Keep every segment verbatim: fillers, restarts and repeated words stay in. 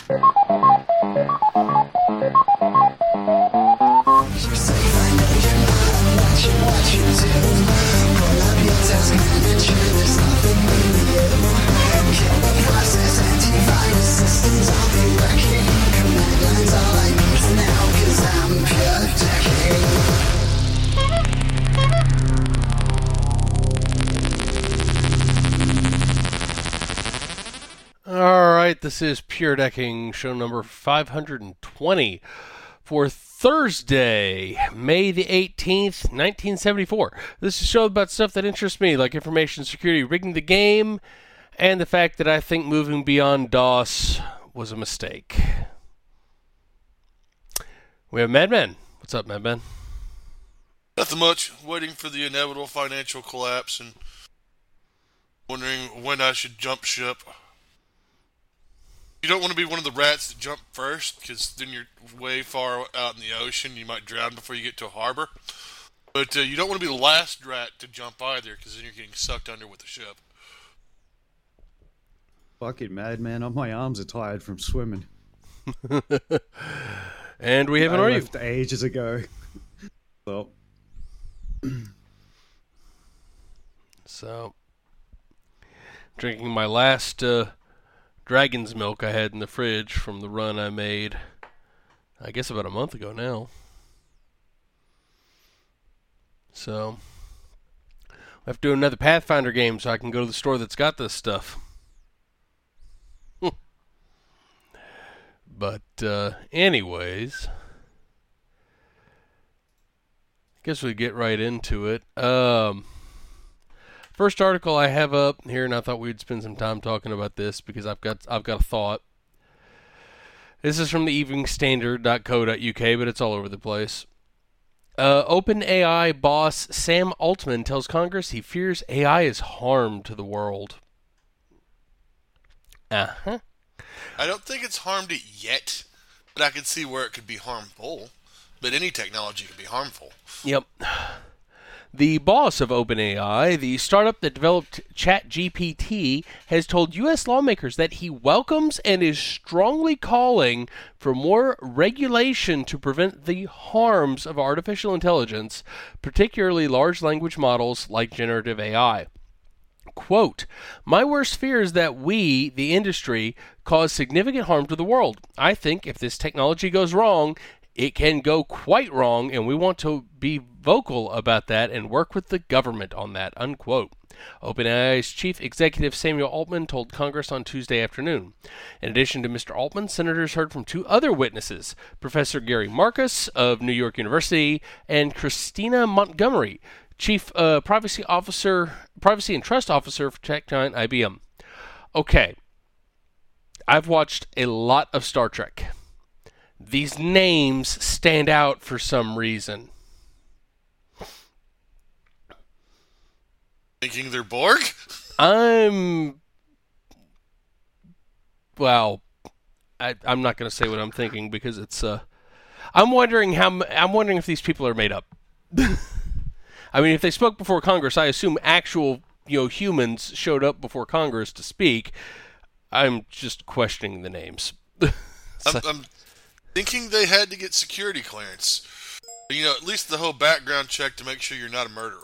Alright, this is Pure Decking, show number five hundred twenty for Thursday, May the eighteenth, nineteen seventy-four. This is a show about stuff that interests me, like information security, rigging the game, and the fact that I think moving beyond DOS was a mistake. We have Madman. What's up, Madman? Nothing much. Waiting for the inevitable financial collapse and wondering when I should jump ship. You don't want to be one of the rats that jump first, because then you're way far out in the ocean. You might drown before you get to a harbor. But uh, you don't want to be the last rat to jump either, because then you're getting sucked under with the ship. Fucking madman, my arms are tired from swimming. And we have an I audio. left ages ago. So. so, drinking my last uh, dragon's milk I had in the fridge from the run I made, I guess about a month ago now. So, I have to do another Pathfinder game so I can go to the store that's got this stuff. But, uh, anyways, I guess we get right into it. Um, first article I have up here, and I thought we'd spend some time talking about this because I've got I've got a thought. This is from the evening standard dot co dot U K, but it's all over the place. Uh, OpenAI boss Sam Altman tells Congress he fears A I is harm to the world. Uh-huh. I don't think it's harmed it yet, but I can see where it could be harmful. But any technology can be harmful. Yep. The boss of OpenAI, the startup that developed ChatGPT, has told U S lawmakers that he welcomes and is strongly calling for more regulation to prevent the harms of artificial intelligence, particularly large language models like generative A I. Quote, "My worst fear is that we, the industry, cause significant harm to the world. I think if this technology goes wrong, it can go quite wrong, and we want to be vocal about that and work with the government on that," unquote. OpenAI's chief executive Samuel Altman told Congress on Tuesday afternoon. In addition to Mister Altman, senators heard from two other witnesses, Professor Gary Marcus of New York University and Christina Montgomery, Chief uh, Privacy Officer, Privacy and Trust Officer for tech giant I B M. Okay, I've watched a lot of Star Trek. These names stand out for some reason. Thinking they're Borg? I'm... Well, I, I'm not going to say what I'm thinking because it's... Uh, I'm wondering how... I'm wondering if these people are made up. I mean, if they spoke before Congress, I assume actual, you know, humans showed up before Congress to speak. I'm just questioning the names. so, I'm, I'm thinking they had to get security clearance. You know, at least the whole background check to make sure you're not a murderer.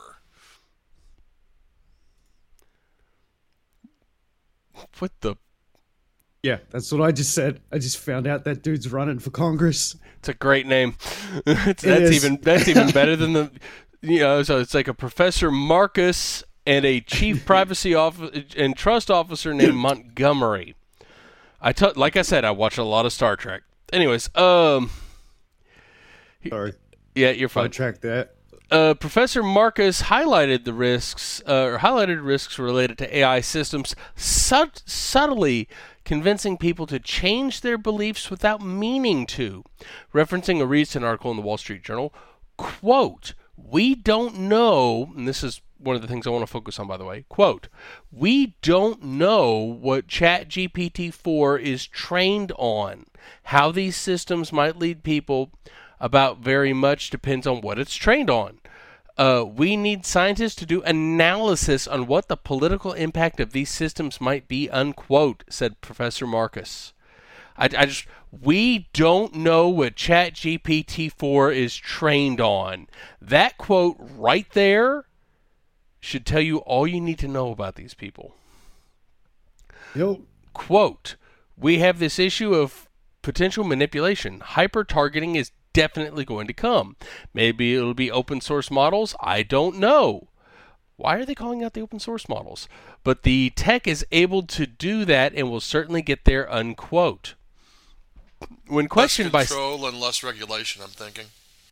What the... Yeah, that's what I just said. I just found out that dude's running for Congress. It's a great name. that's that's even that's even better than the... You know, so it's like a Professor Marcus and a Chief Privacy Officer and Trust Officer named Montgomery. I t- like I said, I watch a lot of Star Trek. Anyways, um, Sorry. Yeah, you're fine. I tracked that. Uh, Professor Marcus highlighted the risks, uh, or highlighted risks related to A I systems, sut- subtly convincing people to change their beliefs without meaning to. Referencing a recent article in the Wall Street Journal, quote, "We don't know," and this is one of the things I want to focus on, by the way, quote, "We don't know what ChatGPT four is trained on. How these systems might lead people about very much depends on what it's trained on. Uh, we need scientists to do analysis on what the political impact of these systems might be," unquote, said Professor Marcus. I, I just we don't know what Chat G P T four is trained on. That quote right there should tell you all you need to know about these people. Yep. Quote, we have this issue of potential manipulation. Hyper-targeting is definitely going to come. Maybe it'll be open source models. I don't know. Why are they calling out the open source models? But the tech is able to do that and will certainly get there, unquote. When questioned by... Less control and less regulation, I'm thinking.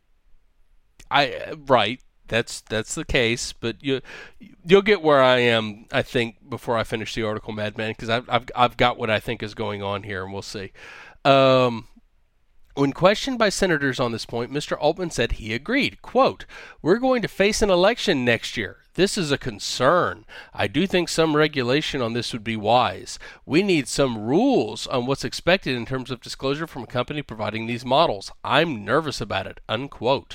I Right. That's that's the case, but you you'll get where I am, I think, before I finish the article, Madman, because I've, I've I've got what I think is going on here, and we'll see. Um, when questioned by senators on this point, Mister Altman said he agreed. Quote, we're going to face an election next year. This is a concern. I do think some regulation on this would be wise. We need some rules on what's expected in terms of disclosure from a company providing these models. I'm nervous about it, unquote.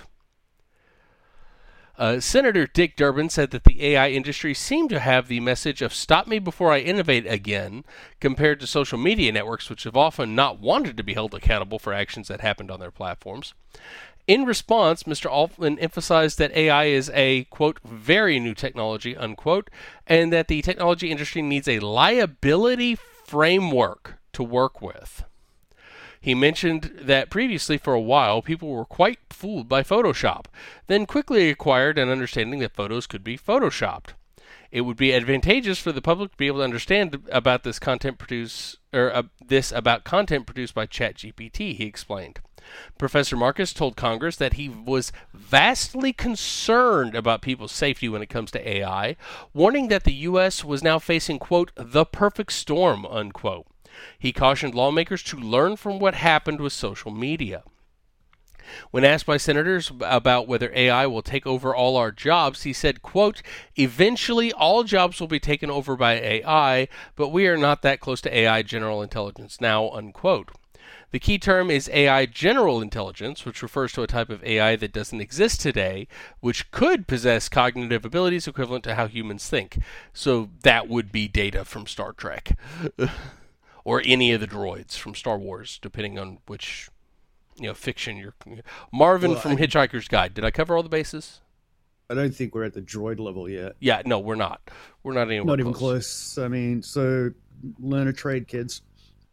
Uh, Senator Dick Durbin said that the A I industry seemed to have the message of stop me before I innovate again, compared to social media networks, which have often not wanted to be held accountable for actions that happened on their platforms. In response, Mister Altman emphasized that A I is a, quote, very new technology, unquote, and that the technology industry needs a liability framework to work with. He mentioned that previously, for a while, people were quite fooled by Photoshop, then quickly acquired an understanding that photos could be photoshopped. It would be advantageous for the public to be able to understand about this content produce or uh, this about content produced by ChatGPT, he explained. Professor Marcus told Congress that he was vastly concerned about people's safety when it comes to A I, warning that the U S was now facing, quote, the perfect storm, unquote. He cautioned lawmakers to learn from what happened with social media. When asked by senators about whether A I will take over all our jobs, he said, quote, eventually all jobs will be taken over by A I, but we are not that close to A I general intelligence now, unquote. The key term is A I general intelligence, which refers to a type of A I that doesn't exist today, which could possess cognitive abilities equivalent to how humans think. So that would be Data from Star Trek. Or any of the droids from Star Wars, depending on which, you know, fiction you're... Marvin well, from I, Hitchhiker's Guide. Did I cover all the bases? I don't think we're at the droid level yet. Yeah, no, we're not. We're not anywhere Not even close. close. I mean, so learn a trade, kids.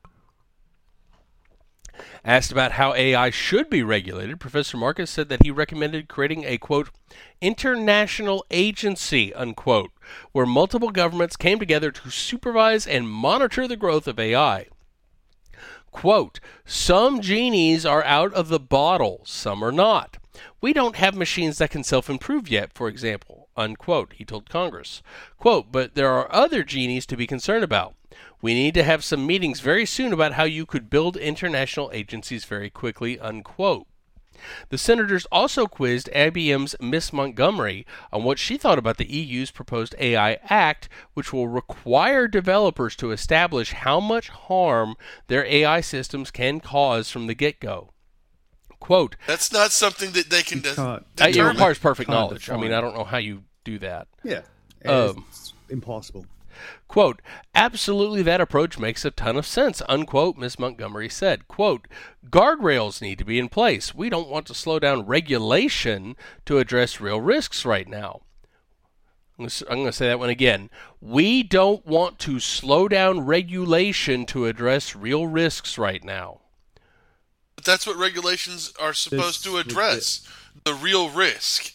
Asked about how A I should be regulated, Professor Marcus said that he recommended creating a, quote, international agency, unquote, where multiple governments came together to supervise and monitor the growth of A I. Quote, some genies are out of the bottle, some are not. We don't have machines that can self-improve yet, for example, unquote, he told Congress. Quote, but there are other genies to be concerned about. We need to have some meetings very soon about how you could build international agencies very quickly, unquote. The senators also quizzed I B M's Miss Montgomery on what she thought about the E U's proposed A I Act, which will require developers to establish how much harm their A I systems can cause from the get-go. Quote, that's not something that they can You can't- uh, it determine. requires perfect Can't knowledge. I mean, define. I don't know how you do that. Yeah. Um, It's impossible. Quote, absolutely that approach makes a ton of sense, unquote, Miz Montgomery said. Quote, guardrails need to be in place. We don't want to slow down regulation to address real risks right now. I'm going to say that one again. We don't want to slow down regulation to address real risks right now. But that's what regulations are supposed This- to address. The real risk.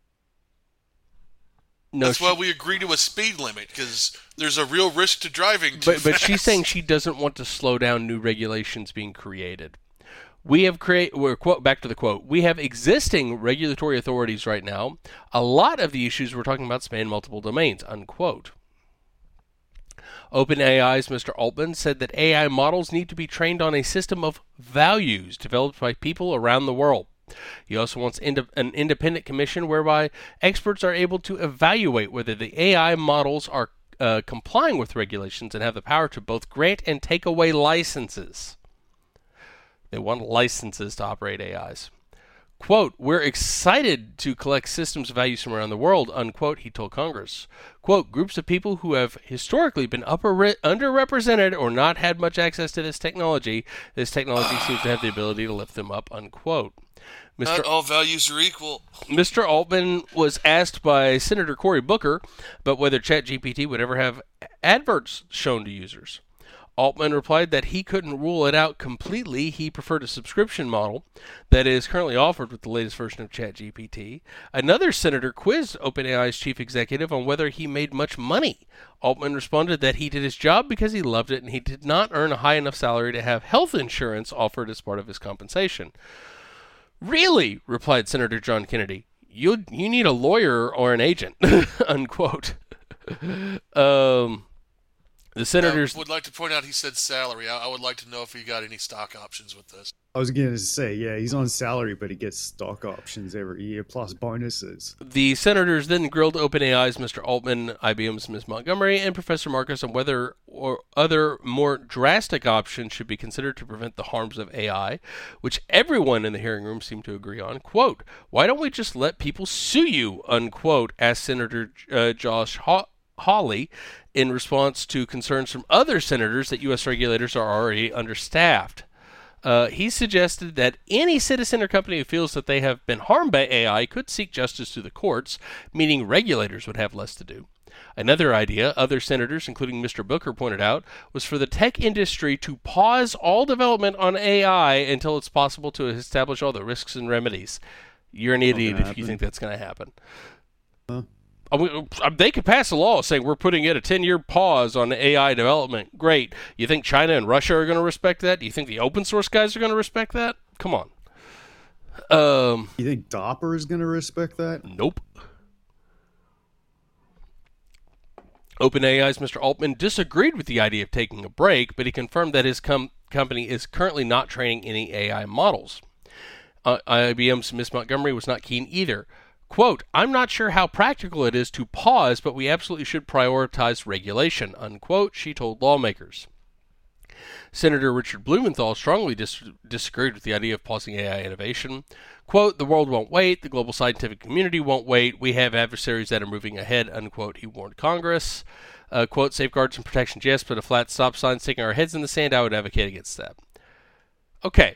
No, That's she, why we agree to a speed limit, because there's a real risk to driving too but but she's fast. saying she doesn't want to slow down new regulations being created. We have create. We're quote back to the quote. We have existing regulatory authorities right now. A lot of the issues we're talking about span multiple domains. Unquote. OpenAI's Mister Altman said that A I models need to be trained on a system of values developed by people around the world. He also wants ind- an independent commission whereby experts are able to evaluate whether the A I models are uh, complying with regulations and have the power to both grant and take away licenses. They want licenses to operate A Is. Quote, we're excited to collect systems of values from around the world, unquote, he told Congress. Quote, groups of people who have historically been upper re- underrepresented or not had much access to this technology, this technology seems to have the ability to lift them up, unquote. Mister Not all values are equal. Mister Altman was asked by Senator Cory Booker about whether ChatGPT would ever have adverts shown to users. Altman replied that he couldn't rule it out completely. He preferred a subscription model that is currently offered with the latest version of ChatGPT. Another senator quizzed OpenAI's chief executive on whether he made much money. Altman responded that he did his job because he loved it and he did not earn a high enough salary to have health insurance offered as part of his compensation. Really, replied Senator John Kennedy. You you need a lawyer or an agent, unquote. um... The senators I would like to point out he said salary. I, I would like to know if he got any stock options with this. I was going to say, yeah, he's on salary, but he gets stock options every year plus bonuses. The senators then grilled OpenAI's Mister Altman, I B M's Miz Montgomery, and Professor Marcus on whether or other more drastic options should be considered to prevent the harms of A I, which everyone in the hearing room seemed to agree on. Quote, why don't we just let people sue you, unquote, asked Senator uh, Josh Haw- Hawley in response to concerns from other senators that U S regulators are already understaffed. Uh, he suggested that any citizen or company who feels that they have been harmed by A I could seek justice through the courts, meaning regulators would have less to do. Another idea other senators, including Mister Booker, pointed out was for the tech industry to pause all development on A I until it's possible to establish all the risks and remedies. You're an idiot if you think that's going to happen. Huh? I mean, they could pass a law saying we're putting in a ten-year pause on A I development. Great. You think China and Russia are going to respect that? Do you think the open source guys are going to respect that? Come on. Um, you think DARPA is going to respect that? Nope. OpenAI's Mister Altman disagreed with the idea of taking a break, but he confirmed that his com- company is currently not training any A I models. Uh, I B M's Miz Montgomery was not keen either. Quote, I'm not sure how practical it is to pause, but we absolutely should prioritize regulation, unquote, she told lawmakers. Senator Richard Blumenthal strongly dis- disagreed with the idea of pausing A I innovation. Quote, the world won't wait, the global scientific community won't wait, we have adversaries that are moving ahead, unquote, he warned Congress. Uh, quote, safeguards and protections, yes, but a flat stop sign sticking our heads in the sand, I would advocate against that. Okay.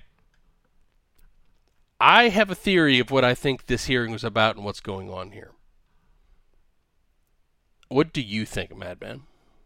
I have a theory of what I think this hearing was about and what's going on here. What do you think, Madman?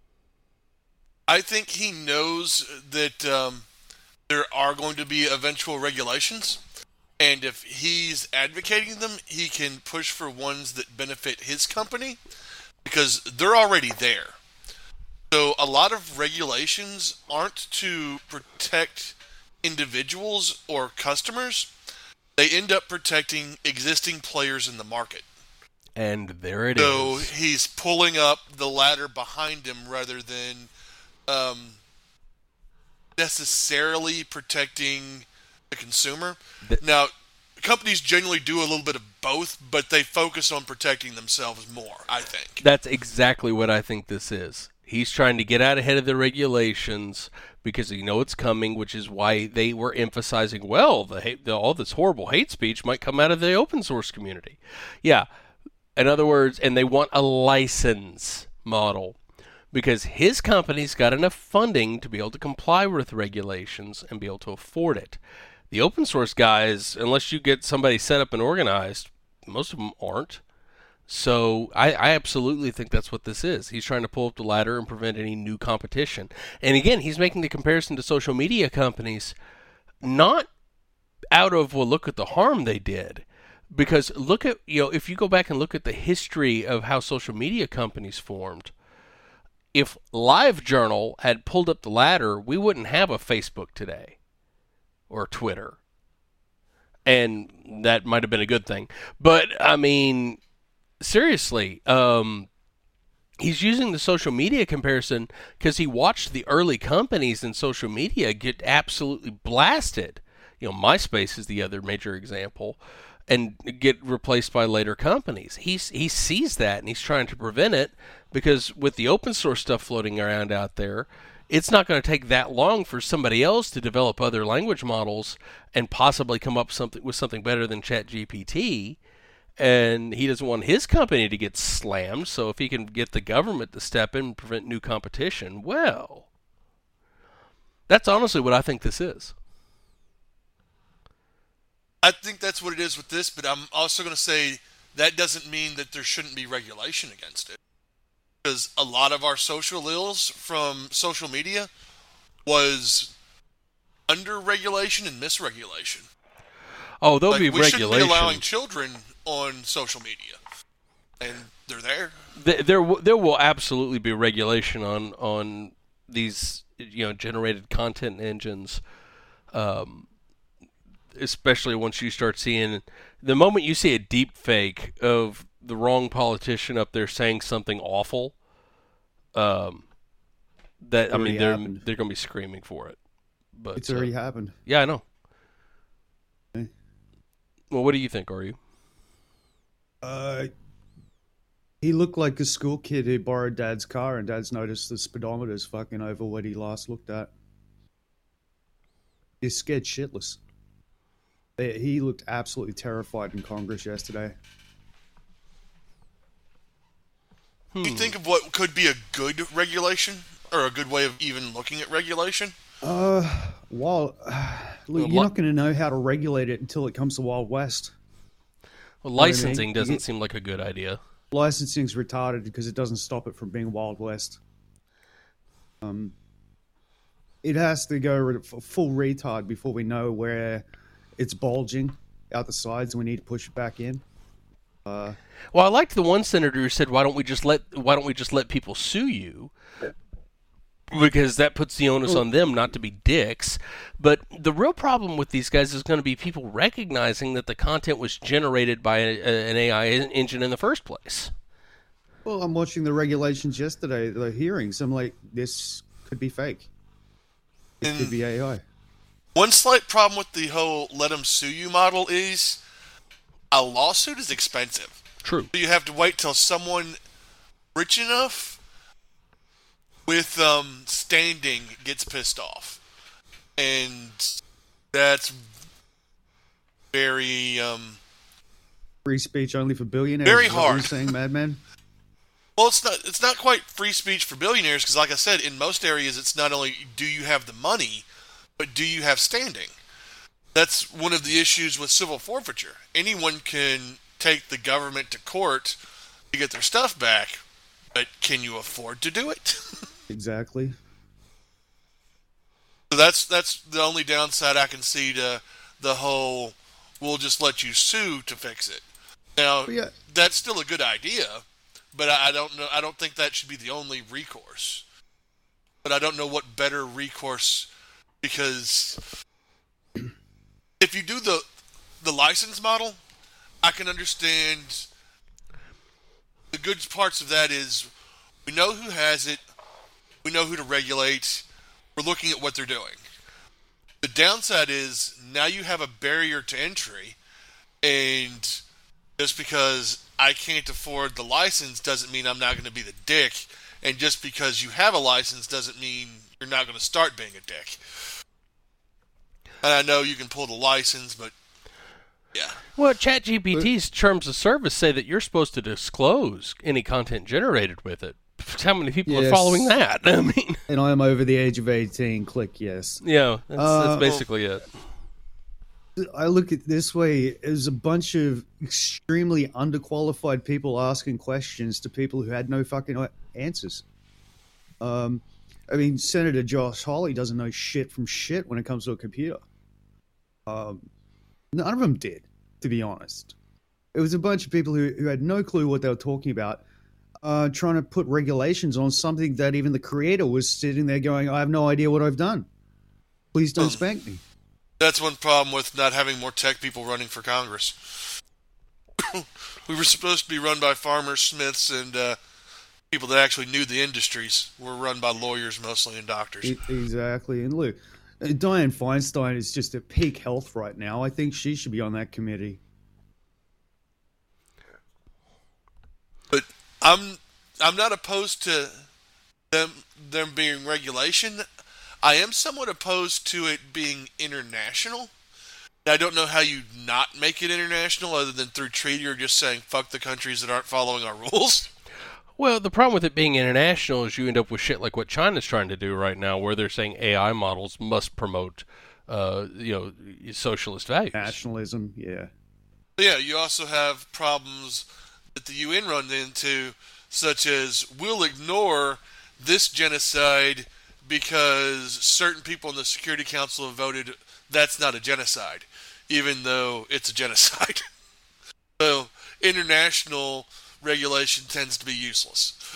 I think he knows that um, there are going to be eventual regulations, and if he's advocating them, he can push for ones that benefit his company, because they're already there. So a lot of regulations aren't to protect individuals or customers. They end up protecting existing players in the market. And there it so is. So he's pulling up the ladder behind him rather than um, necessarily protecting the consumer. The- now, companies generally do a little bit of both, but they focus on protecting themselves more, I think. That's exactly what I think this is. He's trying to get out ahead of the regulations because you know it's coming, which is why they were emphasizing, well, the, hate, the all this horrible hate speech might come out of the open source community. Yeah, in other words, and they want a license model because his company's got enough funding to be able to comply with regulations and be able to afford it. The open source guys, unless you get somebody set up and organized, most of them aren't. So I, I absolutely think that's what this is. He's trying to pull up the ladder and prevent any new competition. And again, he's making the comparison to social media companies, not out of, well, look at the harm they did. Because look at, you know, if you go back and look at the history of how social media companies formed, if LiveJournal had pulled up the ladder, we wouldn't have a Facebook today or Twitter. And that might have been a good thing. But, I mean, seriously, um, he's using the social media comparison because he watched the early companies in social media get absolutely blasted. You know, MySpace is the other major example, and get replaced by later companies. He's, he sees that, and he's trying to prevent it because with the open source stuff floating around out there, it's not going to take that long for somebody else to develop other language models and possibly come up something with something better than ChatGPT. And he doesn't want his company to get slammed, so if he can get the government to step in and prevent new competition, well, that's honestly what I think this is. I think that's what it is with this, but I'm also going to say that doesn't mean that there shouldn't be regulation against it. Because a lot of our social ills from social media was under regulation and misregulation. Oh, there'll like, be we regulation. shouldn't be allowing children on social media, and they're there. There, there, w- there will absolutely be regulation on on these, you know, generated content engines. Um, especially once you start seeing, the moment you see a deep fake of the wrong politician up there saying something awful, um, that I mean, they're happened. they're going to be screaming for it. But It's already uh, happened. yeah, I know. Okay. Well, what do you think? Are you? Uh, he looked like a school kid who borrowed Dad's car, and Dad's noticed the speedometer's fucking over what he last looked at. He's scared shitless. They- He looked absolutely terrified in Congress yesterday. Do you think of what could be a good regulation, or a good way of even looking at regulation? Uh, well, look, Well, you're li- not going to know how to regulate it until it comes to Wild West. Well, what I mean? licensing You doesn't get- seem like a good idea. Licensing's retarded because it doesn't stop it from being Wild West. Um, it has to go re- f- full retard before we know where it's bulging out the sides and we need to push it back in. Uh, Well, I liked the one senator who said, "Why don't we just let Why don't we just let people sue you?" Because that puts the onus on them not to be dicks. But the real problem with these guys is going to be people recognizing that the content was generated by a, a, an A I engine in the first place. well, I'm watching the regulations yesterday, the hearings. I'm like, this could be fake. It And could be A I. one slight problem with the whole "let them sue you" model is a lawsuit is expensive. True. You have to wait till someone rich enough with um, standing gets pissed off, and that's very um, Free speech only for billionaires. Very is that what hard. you're saying, Madman? well. It's not. It's not quite free speech for billionaires because, like I said, in most areas, it's not only do you have the money, but do you have standing. That's one of the issues with civil forfeiture. Anyone can take the government to court to get their stuff back, but can you afford to do it? Exactly. So that's that's the only downside I can see to the whole "we'll just let you sue to fix it." Now, But yeah. that's still a good idea, but I I don't know. I don't think that should be the only recourse. But I don't know what better recourse, because if you do the the license model, I can understand. The good parts of that is we know who has it, we know who to regulate, we're looking at what they're doing. The downside is now you have a barrier to entry, and just because I can't afford the license doesn't mean I'm not going to be the dick, and just because you have a license doesn't mean you're not going to start being a dick. And I know you can pull the license, but yeah. Well, ChatGPT's terms of service say that you're supposed to disclose any content generated with it. How many people are Yes. following that? I mean, And I am over the age of eighteen. Click yes. yeah, that's, Uh, that's basically it. I look at it this way: there's a bunch of extremely underqualified people asking questions to people who had no fucking answers. Um, I mean, Senator Josh Hawley doesn't know shit from shit when it comes to a computer. Um, none of them did, to be honest. It was a bunch of people who, who had no clue what they were talking about, uh, trying to put regulations on something that even the creator was sitting there going, "I have no idea what I've done. Please don't Um, spank me." That's one problem with not having more tech people running for Congress. We were supposed to be run by farmers, smiths, and uh, people that actually knew the industries. We're run by lawyers mostly and doctors. E- Exactly. And look, uh, Dianne Feinstein is just at peak health right now. I think she should be on that committee. But I'm I'm not opposed to them them being regulation. I am somewhat opposed to it being international. I don't know how you not make it international other than through treaty or just saying fuck the countries that aren't following our rules. Well, the problem with it being international is you end up with shit like what China's trying to do right now, where they're saying A I models must promote, uh, you know, socialist values. Nationalism, yeah. Yeah, you also have problems that the U N run into, such as we'll ignore this genocide because certain people in the Security Council have voted that's not a genocide, even though it's a genocide. So international regulation tends to be useless.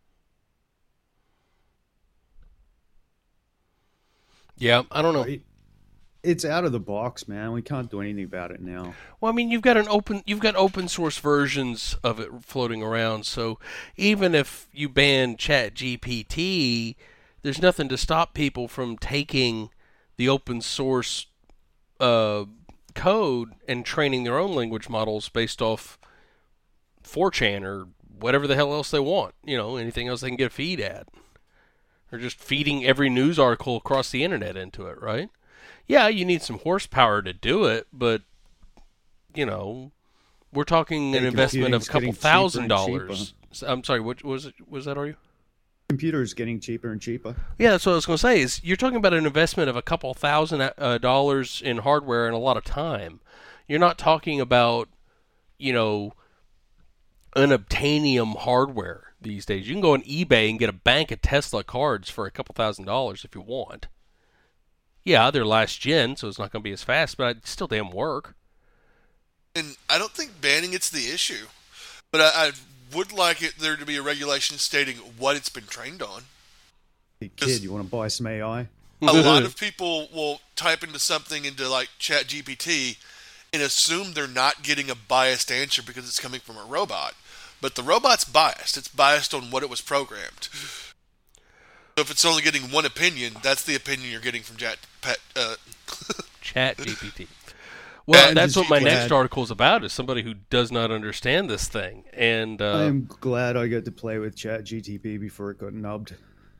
Yeah, I don't know. It's out of the box, man. We can't do anything about it now. Well, I mean, you've got an open, you've got open source versions of it floating around. So even if you ban ChatGPT, there's nothing to stop people from taking the open source uh, code and training their own language models based off four chan or whatever the hell else they want. You know, anything else they can get a feed at. Or just feeding every news article across the internet into it, right? Yeah, you need some horsepower to do it, but, you know, we're talking an Hey, investment of a couple computing's getting thousand cheaper and dollars. I'm sorry, what was it? Was that, are you? Computers getting cheaper and cheaper. Yeah, that's what I was going to say. Is you're talking about an investment of a couple thousand uh, dollars in hardware and a lot of time. You're not talking about, you know, unobtainium hardware these days. You can go on eBay and get a bank of Tesla cards for a couple thousand dollars if you want. Yeah, they're last gen, so it's not going to be as fast, but it still damn work. And I don't think banning it's the issue, but I, I would like it there to be a regulation stating what it's been trained on. Hey, kid, you want to buy some A I? A lot of people will type into something into like ChatGPT and assume they're not getting a biased answer because it's coming from a robot. But the robot's biased. It's biased on what it was programmed. So if it's only getting one opinion, that's the opinion you're getting from Chat Pet. Uh, ChatGPT. Well, And that's what my glad- next article is about, is somebody who does not understand this thing. And uh, I am glad I got to play with ChatGPT before it got nubbed.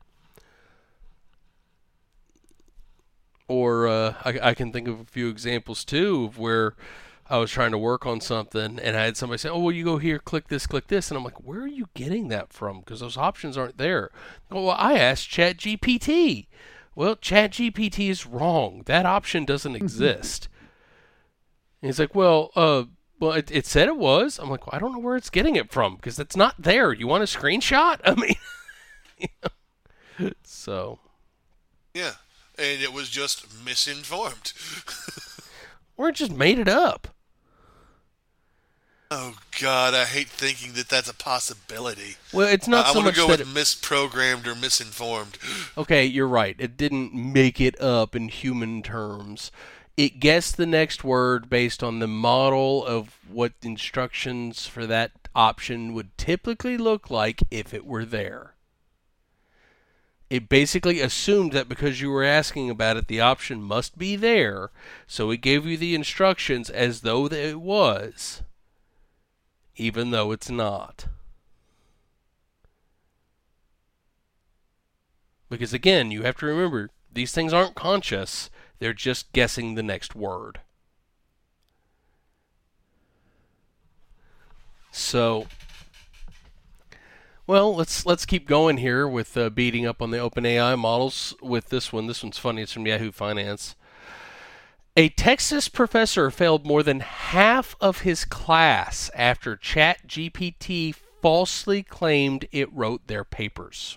Or uh, I, I can think of a few examples, too, of where I was trying to work on something, and I had somebody say, oh, well, you go here, click this, click this. And I'm like, where are you getting that from? Because those options aren't there. Oh, well, I asked ChatGPT. Well, ChatGPT is wrong. That option doesn't exist. And he's like, well, uh, well, it, it said it was. I'm like, well, I don't know where it's getting it from, because it's not there. You want a screenshot? I mean, you know. So. yeah, and it was just misinformed. Or it just made it up. Oh God, I hate thinking that that's a possibility. Well, it's not uh, so I want much to go that with it, misprogrammed or misinformed. okay, you're right. It didn't make it up in human terms. It guessed the next word based on the model of what instructions for that option would typically look like if it were there. It basically assumed that because you were asking about it, the option must be there, so it gave you the instructions as though it was, even though it's not. Because again, you have to remember, these things aren't conscious, they're just guessing the next word. So, well, let's let's keep going here with uh, beating up on the OpenAI models with this one. This one's funny. It's from Yahoo Finance. A Texas professor failed more than half of his class after ChatGPT falsely claimed it wrote their papers.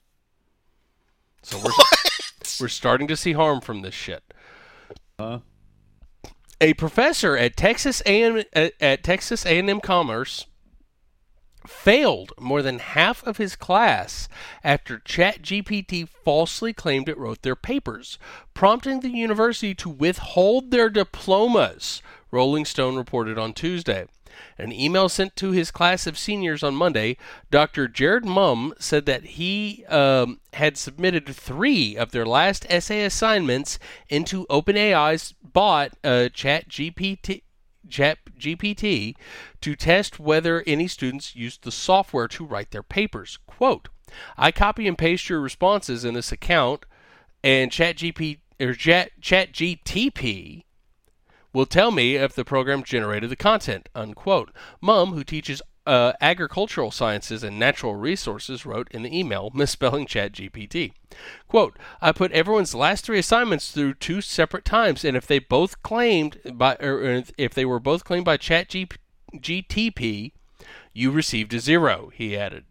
So we're we're starting to see harm from this shit. Huh? A professor at Texas A and M, at Texas A and M Commerce failed more than half of his class after ChatGPT falsely claimed it wrote their papers, prompting the university to withhold their diplomas, Rolling Stone reported on Tuesday. In an email sent to his class of seniors on Monday, Doctor Jared Mumm said that he um, had submitted three of their last essay assignments into OpenAI's bot, uh, ChatGPT, ChatGPT, to test whether any students used the software to write their papers. Quote, I copy and paste your responses in this account, and ChatGPT or Chat ChatGTP will tell me if the program generated the content, unquote. Mum, who teaches uh, agricultural sciences and natural resources, wrote in the email, misspelling ChatGPT. Quote, I put everyone's last three assignments through two separate times, and if they both claimed by, or if they were both claimed by ChatGTP, you received a zero, he added.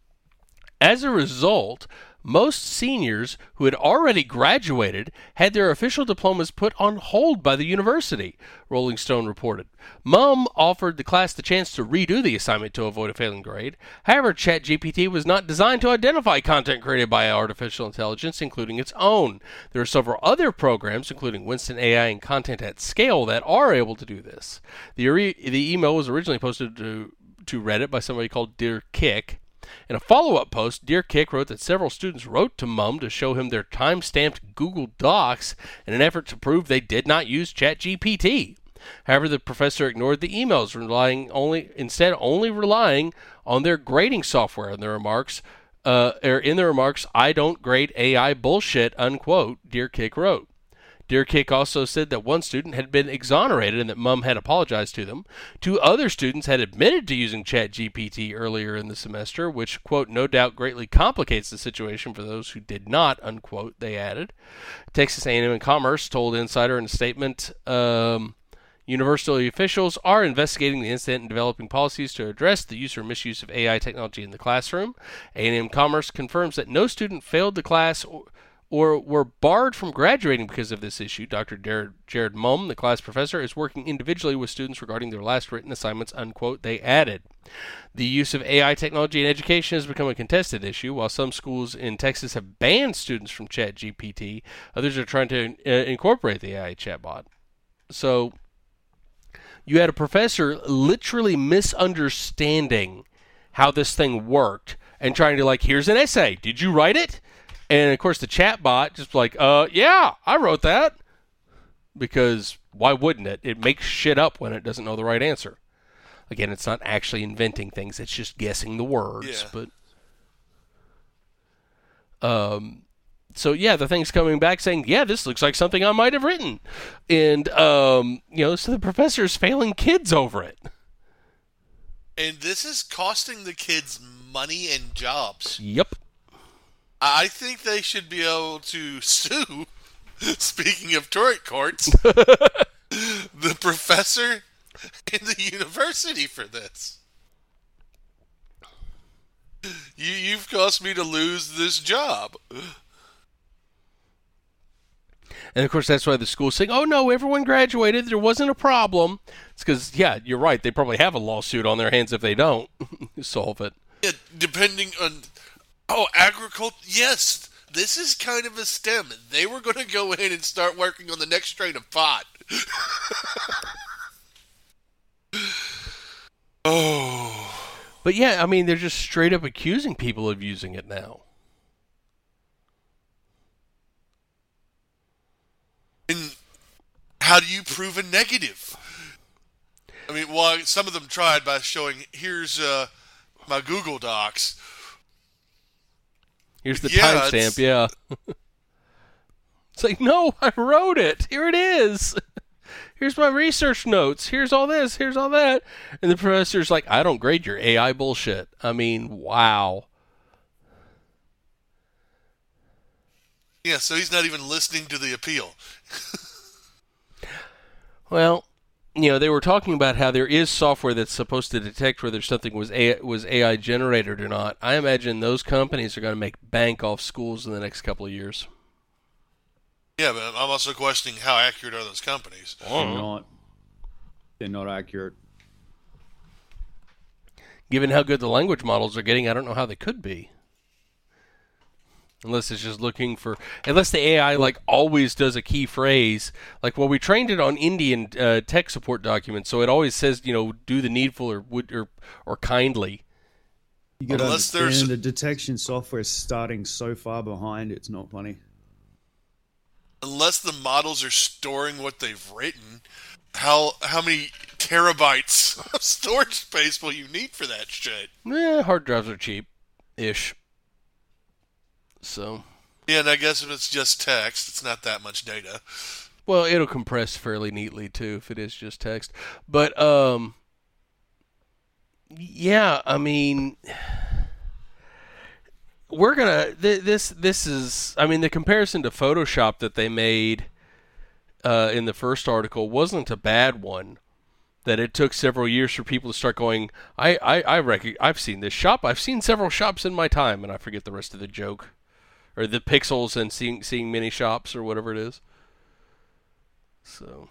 As a result, most seniors who had already graduated had their official diplomas put on hold by the university, Rolling Stone reported. Mum offered the class the chance to redo the assignment to avoid a failing grade. However, ChatGPT was not designed to identify content created by artificial intelligence, including its own. There are several other programs, including Winston A I and Content at Scale, that are able to do this. The, re- the email was originally posted to, to Reddit by somebody called Dear Kick. In a follow-up post, Dear Kick wrote that several students wrote to Mum to show him their time-stamped Google Docs in an effort to prove they did not use ChatGPT. However, the professor ignored the emails, relying only instead only relying on their grading software. In their remarks, uh, er, in their remarks, I don't grade A I bullshit, unquote, Dear Kick wrote. Dear Kick also said that one student had been exonerated and that Mum had apologized to them. Two other students had admitted to using ChatGPT earlier in the semester, which, quote, no doubt greatly complicates the situation for those who did not, unquote, they added. Texas A and M and Commerce told Insider in a statement, um, university officials are investigating the incident and developing policies to address the use or misuse of A I technology in the classroom. A and M Commerce confirms that no student failed the class or or were barred from graduating because of this issue. Doctor Jared, Jared Mumm, the class professor, is working individually with students regarding their last written assignments, unquote, they added. The use of A I technology in education has become a contested issue. While some schools in Texas have banned students from ChatGPT, others are trying to uh, incorporate the A I chatbot. So you had a professor literally misunderstanding how this thing worked and trying to, like, here's an essay. Did you write it? And, of course, the chat bot just like, uh, yeah, I wrote that. Because why wouldn't it? It makes shit up when it doesn't know the right answer. Again, it's not actually inventing things. It's just guessing the words. Yeah. But, um, so, yeah, the thing's coming back saying, yeah, this looks like something I might have written. And, um, you know, so the professor's failing kids over it. And this is costing the kids money and jobs. Yep. I think they should be able to sue, speaking of tort courts, the professor and the university for this. You, you've caused me to lose this job. And, of course, that's why the school's saying, oh, no, everyone graduated. There wasn't a problem. It's because, yeah, you're right. They probably have a lawsuit on their hands if they don't solve it. Yeah, depending on... Oh, agriculture. Yes, this is kind of a STEM. They were going to go in and start working on the next strain of pot. Oh. But, yeah, I mean, they're just straight up accusing people of using it now. And how do you prove a negative? I mean, well, some of them tried by showing, here's uh, my Google Docs. Here's the Yeah, timestamp, yeah. It's like, no, I wrote it. Here it is. Here's my research notes. Here's all this. Here's all that. And the professor's like, I don't grade your A I bullshit. I mean, wow. Yeah, so he's not even listening to the appeal. Well, you know, they were talking about how there is software that's supposed to detect whether something was A I, was A I generated or not. I imagine those companies are going to make bank off schools in the next couple of years. Yeah, but I'm also questioning how accurate are those companies. They're not. They're not accurate. Given how good the language models are getting, I don't know how they could be. Unless it's just looking for, unless the A I like always does a key phrase, like, well, we trained it on Indian uh, tech support documents, so it always says, you know, do the needful or would or or kindly. You got to Unless understand there's- the detection software is starting so far behind, it's not funny. Unless the models are storing what they've written, how how many terabytes of storage space will you need for that shit? Eh, hard drives are cheap, ish. So, Yeah, and I guess if it's just text, it's not that much data. well, it'll compress fairly neatly too if it is just text. But um, yeah, I mean, we're gonna th- this this is I mean the comparison to Photoshop that they made uh, in the first article wasn't a bad one. That it took several years for people to start going, I I I rec- I've seen this shop. I've seen several shops in my time, and I forget the rest of the joke, or the pixels and seeing seeing many shops or whatever it is. So,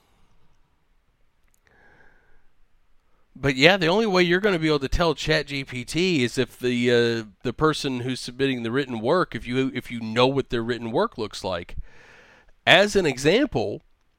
but yeah, the only way you're going to be able to tell ChatGPT is if the uh, the person who's submitting the written work, if you if you know what their written work looks like. As an example,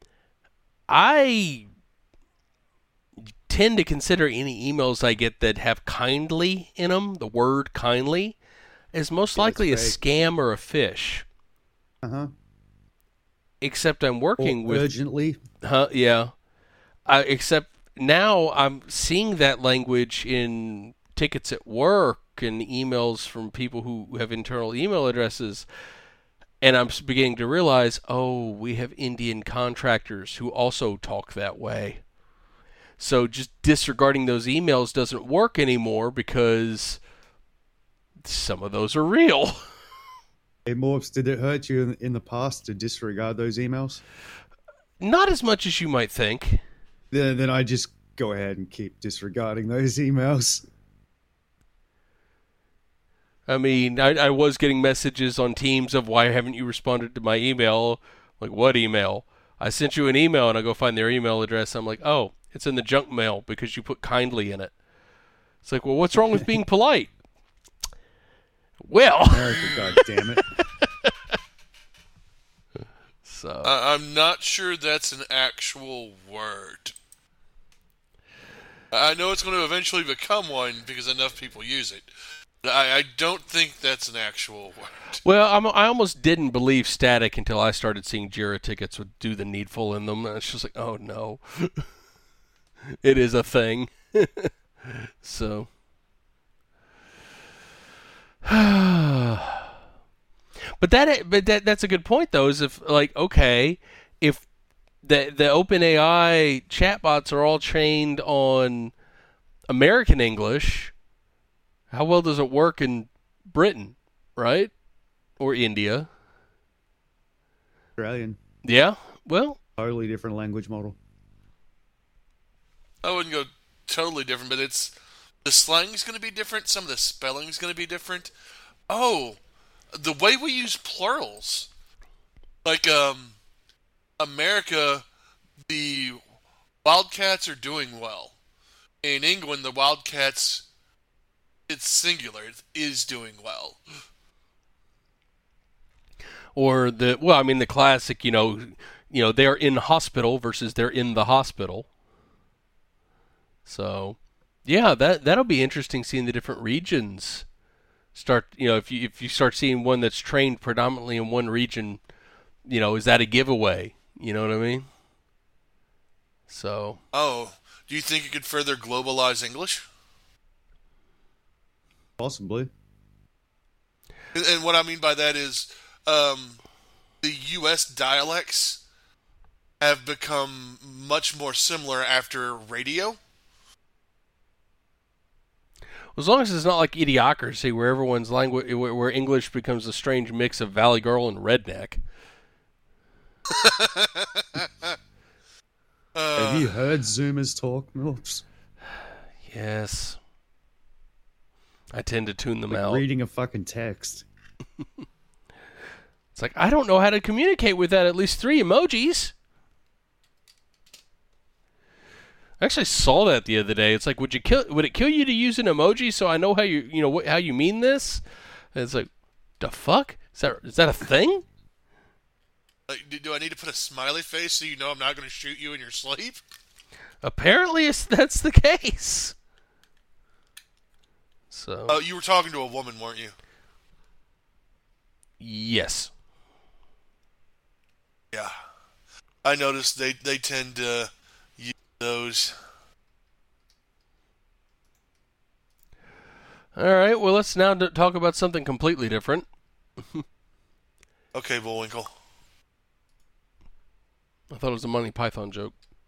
I tend to consider any emails I get that have kindly in them, the word kindly, as most Yeah, likely a it's scam or a fish. Uh huh. Except I'm working Or with urgently. Huh? Yeah. I, except now I'm seeing that language in tickets at work and emails from people who have internal email addresses, and I'm beginning to realize, oh, we have Indian contractors who also talk that way. So just disregarding those emails doesn't work anymore because some of those are real. Hey, Morps, did it hurt you in, in the past to disregard those emails? Not as much as you might think. Then, then I just go ahead and keep disregarding those emails. I mean, I, I was getting messages on Teams of why haven't you responded to my email? Like, what email? I sent you an email, and I go find their email address. I'm like, oh, it's in the junk mail because you put kindly in it. It's like, well, what's wrong with being polite? Well, America, God damn it. so I- I'm not sure that's an actual word. I know it's going to eventually become one because enough people use it. But I, I don't think that's an actual word. well, I'm, I almost didn't believe static until I started seeing Jira tickets would do the needful in them. And it's just like, oh no, it is a thing. So. But that, but that, that's a good point though. Is if like okay, if the the OpenAI chatbots are all trained on American English, how well does it work in Britain, right, or India? Australian. Yeah. Well, Totally different language model. I wouldn't go totally different, but it's the slang's going to be different. Some of the spelling's going to be different. Oh, the way we use plurals, like um, America, the Wildcats are doing well. In England, the Wildcats, it's singular, is doing well. or the well, I mean the classic, you know, you know they're in hospital versus they're in the hospital. So, yeah, that that'll be interesting seeing the different regions start. You know, if you if you start seeing one that's trained predominantly in one region, you know, is that a giveaway? You know what I mean? So, Oh, do you think it could further globalize English? Possibly. And, and what I mean by that is um, the U S dialects have become much more similar after radio. as long as it's not like Idiocracy, where everyone's language, where, where English becomes a strange mix of Valley Girl and redneck. Uh, Have you heard Zoomers talk, Morps? Yes, I tend to tune them Like out. reading a fucking text. It's like I don't know how to communicate with that. At least three emojis. I actually saw that the other day. It's like, would you kill? Would it kill you to use an emoji so I know how you, you know, what, how you mean this? And it's like, the fuck? Is that is that a thing? like, do, do I need to put a smiley face so you know I'm not going to shoot you in your sleep? Apparently, it's, that's the case. So, Oh, you were talking to a woman, weren't you? yes. Yeah. I noticed they, they tend to use those. All right. Well, let's now d- talk about something completely different. Okay, Bullwinkle. I thought it was a Monty Python joke.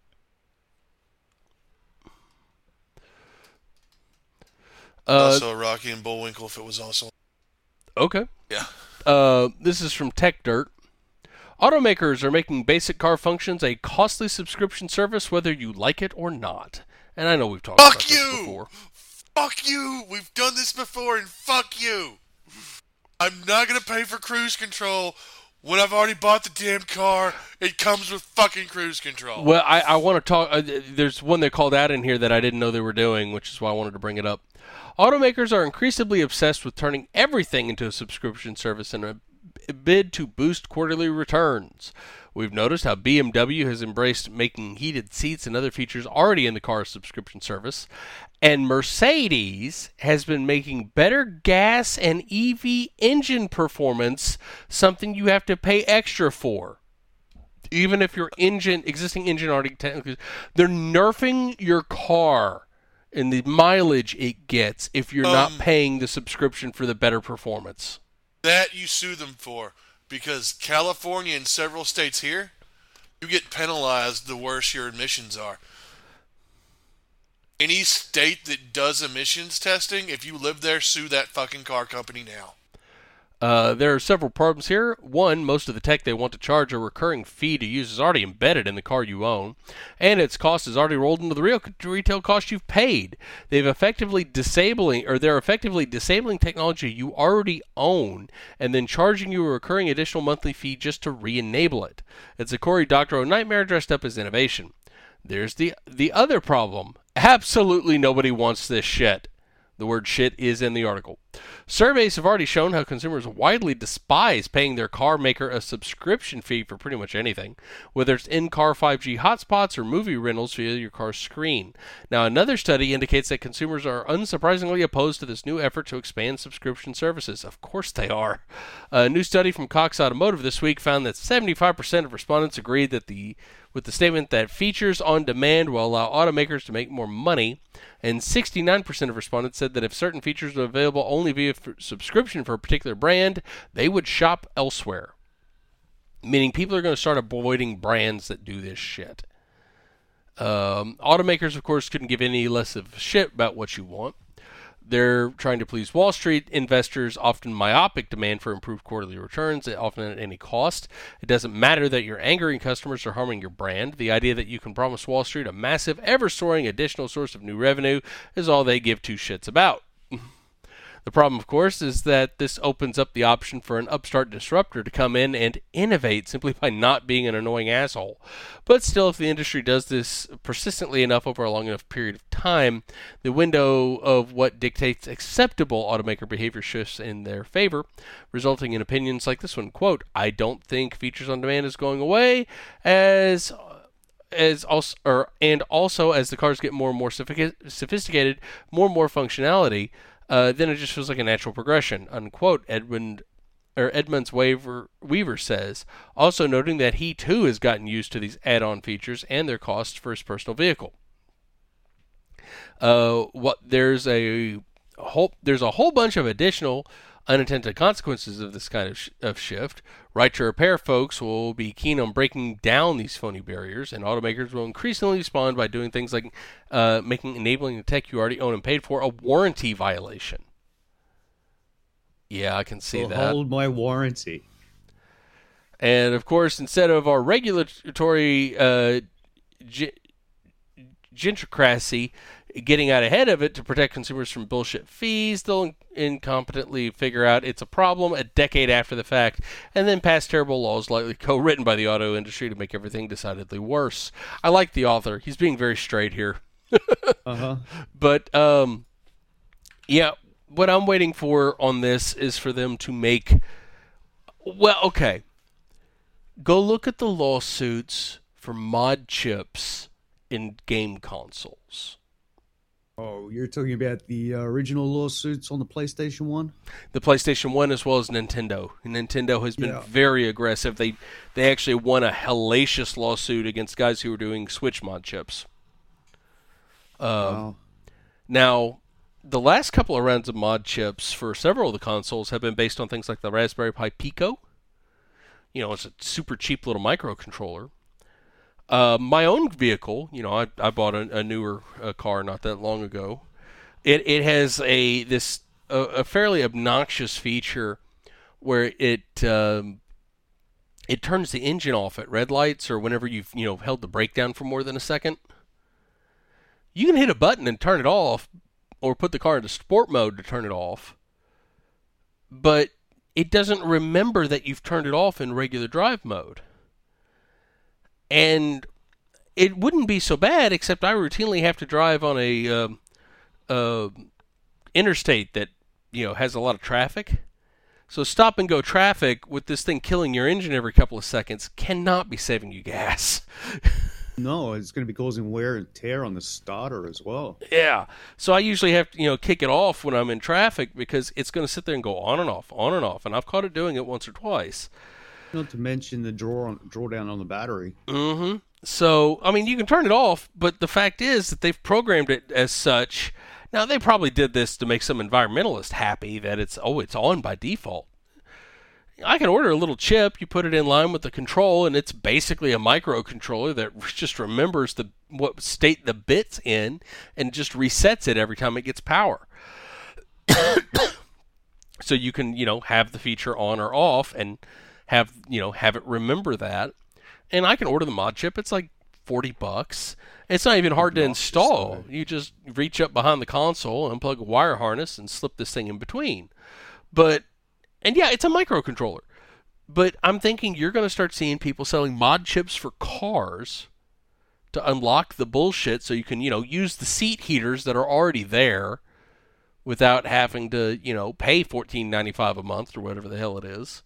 Uh, also Rocky and Bullwinkle if it was also. Okay. Yeah. Uh, this is from Tech Dirt. Automakers are making basic car functions a costly subscription service whether you like it or not. And I know we've talked Fuck about you! this before. Fuck you! We've done this before and fuck you! I'm not gonna pay for cruise control when I've already bought the damn car. It comes with fucking cruise control. Well, I, I want to talk. Uh, there's one they called out in here that I didn't know they were doing, which is why I wanted to bring it up. Automakers are increasingly obsessed with turning everything into a subscription service in a bid to boost quarterly returns. We've noticed how B M W has embraced making heated seats and other features already in the car subscription service, and Mercedes has been making better gas and E V engine performance something you have to pay extra for. Even if your engine, existing engine already technically, they're nerfing your car in the mileage it gets if you're um, not paying the subscription for the better performance. That you sue them for, because California and several states here, you get penalized the worse your emissions are. Any state that does emissions testing, if you live there, sue that fucking car company now. Uh, there are several problems here. One, most of the tech they want to charge a recurring fee to use is already embedded in the car you own, and its cost is already rolled into the real retail cost you've paid. They've effectively disabling, or they're effectively disabling technology you already own, and then charging you a recurring additional monthly fee just to re-enable it. It's a Cory Doctorow nightmare dressed up as innovation. There's the the other problem. Absolutely nobody wants this shit. The word shit is in the article. Surveys have already shown how consumers widely despise paying their car maker a subscription fee for pretty much anything, whether it's in-car five G hotspots or movie rentals via your car's screen. Now, another study indicates that consumers are unsurprisingly opposed to this new effort to expand subscription services. Of course they are. A new study from Cox Automotive this week found that seventy-five percent of respondents agreed that the with the statement that features on demand will allow automakers to make more money, and sixty-nine percent of respondents said that if certain features were available only via f- subscription for a particular brand, they would shop elsewhere. Meaning people are going to start avoiding brands that do this shit. Um, automakers, of course, couldn't give any less of a shit about what you want. They're trying to please Wall Street investors' often myopic demand for improved quarterly returns, often at any cost. It doesn't matter that you're angering customers or harming your brand. The idea that you can promise Wall Street a massive, ever-soaring additional source of new revenue is all they give two shits about. The problem, of course, is that this opens up the option for an upstart disruptor to come in and innovate simply by not being an annoying asshole. But still, if the industry does this persistently enough over a long enough period of time, the window of what dictates acceptable automaker behavior shifts in their favor, resulting in opinions like this one, quote, I don't think features on demand is going away, as... As also, or, and also as the cars get more and more sophisticated, more and more functionality, Uh, then it just feels like a natural progression, unquote, Edmund, or Edmunds Weaver, Weaver says, also noting that he too has gotten used to these add-on features and their costs for his personal vehicle. Uh, what there's a whole there's a whole bunch of additional unintended consequences of this kind of, sh- of shift. Right to repair folks will be keen on breaking down these phony barriers, and automakers will increasingly respond by doing things like uh, making enabling the tech you already own and paid for a warranty violation. Yeah, I can see will that. Hold my warranty. And of course, instead of our regulatory uh, g- gentrocracy getting out ahead of it to protect consumers from bullshit fees, they'll incompetently figure out it's a problem a decade after the fact, and then pass terrible laws likely co-written by the auto industry to make everything decidedly worse. I like the author. He's being very straight here. uh-huh. But, um, yeah, what I'm waiting for on this is for them to make... Well, okay. Go look at the lawsuits for mod chips in game consoles. Oh, you're talking about the uh, original lawsuits on the PlayStation one? The PlayStation one as well as Nintendo. Nintendo has been yeah. very aggressive. They they actually won a hellacious lawsuit against guys who were doing Switch mod chips. Um, wow. Now, the last couple of rounds of mod chips for several of the consoles have been based on things like the Raspberry Pi Pico. You know, it's a super cheap little microcontroller. Uh, my own vehicle, you know, I, I bought a, a newer uh, car not that long ago. It it has a this a, a fairly obnoxious feature where it um, it turns the engine off at red lights or whenever you've you know held the brake down for more than a second. You can hit a button and turn it off, or put the car into sport mode to turn it off, but it doesn't remember that you've turned it off in regular drive mode. And it wouldn't be so bad, except I routinely have to drive on a um, uh, interstate that you know has a lot of traffic. So stop and go traffic with this thing killing your engine every couple of seconds cannot be saving you gas. No, it's going to be causing wear and tear on the starter as well. Yeah. So I usually have to, you know, kick it off when I'm in traffic because it's going to sit there and go on and off, on and off. And I've caught it doing it once or twice. Not to mention the draw on, drawdown on the battery. Mm-hmm. So, I mean, you can turn it off, but the fact is that they've programmed it as such. Now, they probably did this to make some environmentalist happy that it's, oh, it's on by default. I can order a little chip, you put it in line with the control, and it's basically a microcontroller that just remembers the what state the bit's in and just resets it every time it gets power. So you can, you know, have the feature on or off and have, you know, have it remember that. And I can order the mod chip. It's like forty bucks. It's not even hard to install. You just reach up behind the console, unplug a wire harness, and slip this thing in between. But And yeah, it's a microcontroller. But I'm thinking you're going to start seeing people selling mod chips for cars to unlock the bullshit so you can, you know, use the seat heaters that are already there without having to, you know, pay fourteen ninety-five a month or whatever the hell it is.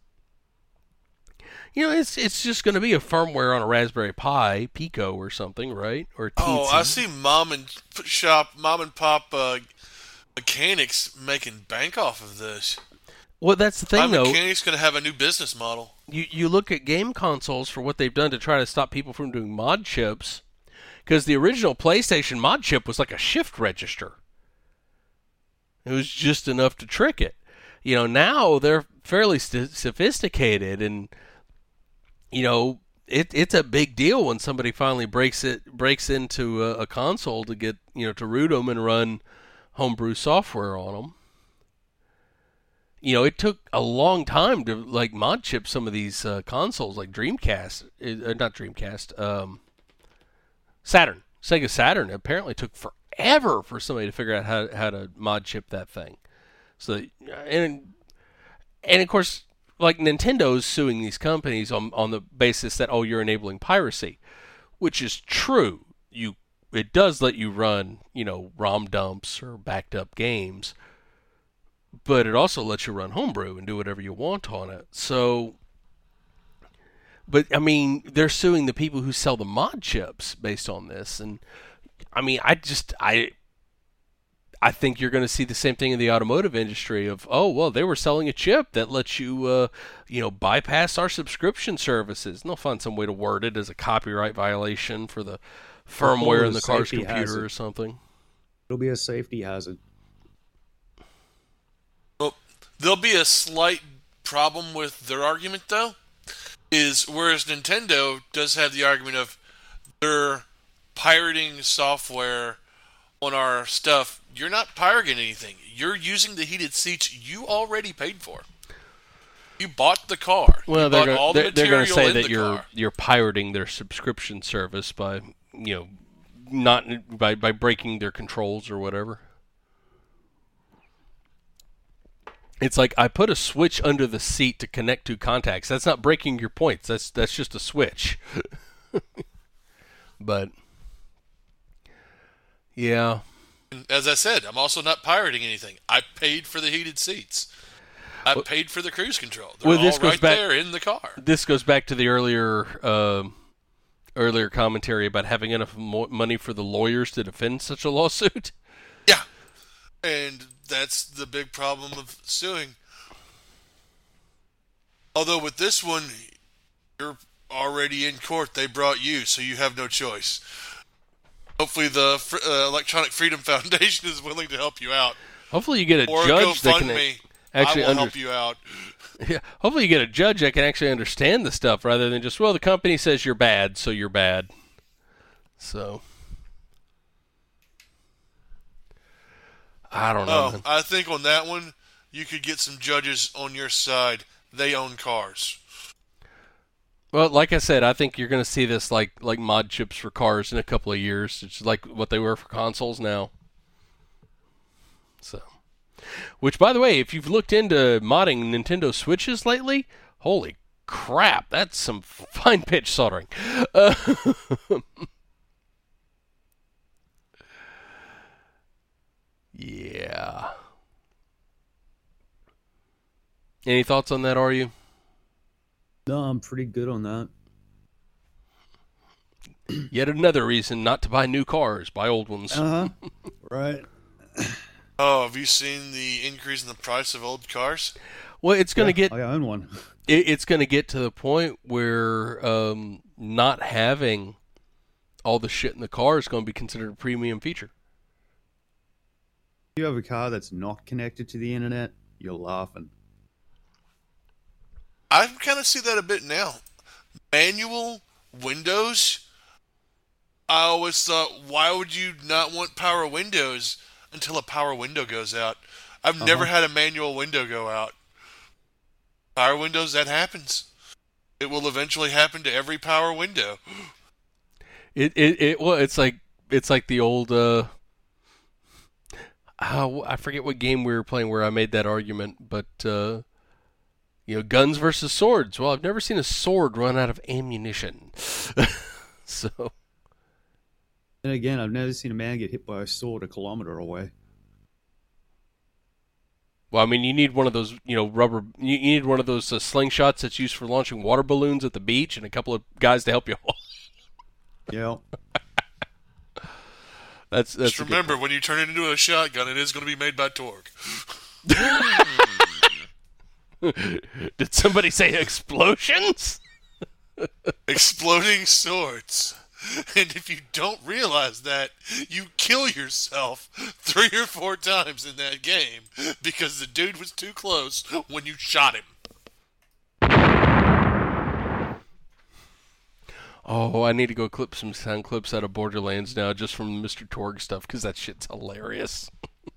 You know, it's it's just going to be a firmware on a Raspberry Pi Pico or something, right? Or Oh, I see mom and shop, mom and pop uh, mechanics making bank off of this. Well, that's the thing, My though. mechanic's going to have a new business model. You you look at game consoles for what they've done to try to stop people from doing mod chips, because the original PlayStation mod chip was like a shift register. It was just enough to trick it. You know, now they're fairly st- sophisticated, and you know, it it's a big deal when somebody finally breaks it breaks into a, a console to get you know to root them and run homebrew software on them. You know, it took a long time to like mod chip some of these uh, consoles, like Dreamcast, uh, not Dreamcast, um, Saturn, Sega Saturn. Apparently, took forever for somebody to figure out how how to mod chip that thing. So, and and of course, like Nintendo's suing these companies on on the basis that oh, you're enabling piracy, which is true. You it does let you run you know ROM dumps or backed up games. But it also lets you run homebrew and do whatever you want on it. So, but I mean, they're suing the people who sell the mod chips based on this. And I mean, I just, I, I think you're going to see the same thing in the automotive industry of, oh, well, they were selling a chip that lets you, uh, you know, bypass our subscription services. And they'll find some way to word it as a copyright violation for the firmware in the car's computer hazard. Or something. It'll be a safety hazard. There'll be a slight problem with their argument, though, is whereas Nintendo does have the argument of they're pirating software on our stuff, you're not pirating anything. You're using the heated seats you already paid for. You bought the car. Well, you they're bought gonna, all they're, the they're going to say in that the you're car. you're pirating their subscription service by you know not by by breaking their controls or whatever. It's like I put a switch under the seat to connect two contacts. That's not breaking your points. That's that's just a switch. But yeah. As I said, I'm also not pirating anything. I paid for the heated seats. I well, paid for the cruise control. They're well, all this goes right back, there in the car. This goes back to the earlier uh, earlier commentary about having enough mo- money for the lawyers to defend such a lawsuit. Yeah. And that's the big problem of suing. Although with this one, you're already in court. They brought you, so you have no choice. Hopefully the uh, Electronic Freedom Foundation is willing to help you out. Hopefully you get a or judge that GoFund can me. actually I will under- help you out. Yeah, hopefully you get a judge that can actually understand the stuff rather than just, well, the company says you're bad, so you're bad. So, I don't know. Oh, man. I think on that one, you could get some judges on your side. They own cars. Well, like I said, I think you're going to see this like like mod chips for cars in a couple of years. It's like what they were for consoles now. So, which, by the way, if you've looked into modding Nintendo Switches lately, holy crap, that's some fine pitch soldering. Uh, yeah. Any thoughts on that, are you? No, I'm pretty good on that. Yet another reason not to buy new cars, buy old ones. Uh huh. Right. Oh, have you seen the increase in the price of old cars? Well, it's going to Yeah, get I own one. it, it's going to get to the point where um, not having all the shit in the car is going to be considered a premium feature. If you have a car that's not connected to the internet, you're laughing. I kind of see that a bit now. Manual windows. I always thought, why would you not want power windows until a power window goes out? I've Uh-huh. never had a manual window go out. Power windows, that happens. It will eventually happen to every power window. It it, it well, it's like it's like the old. Uh, oh, I forget what game we were playing where I made that argument, but uh, you know, guns versus swords. Well, I've never seen a sword run out of ammunition. So. And again, I've never seen a man get hit by a sword a kilometer away. Well, I mean, you need one of those, you know, rubber. You you need one of those uh, slingshots that's used for launching water balloons at the beach, and a couple of guys to help you. Yeah. that's that's. Just a good remember, when you turn it into a shotgun, it is going to be made by Torque. Did somebody say explosions? Exploding swords. And if you don't realize that, you kill yourself three or four times in that game because the dude was too close when you shot him. Oh, I need to go clip some sound clips out of Borderlands now, just from Mister Torg stuff, because that shit's hilarious.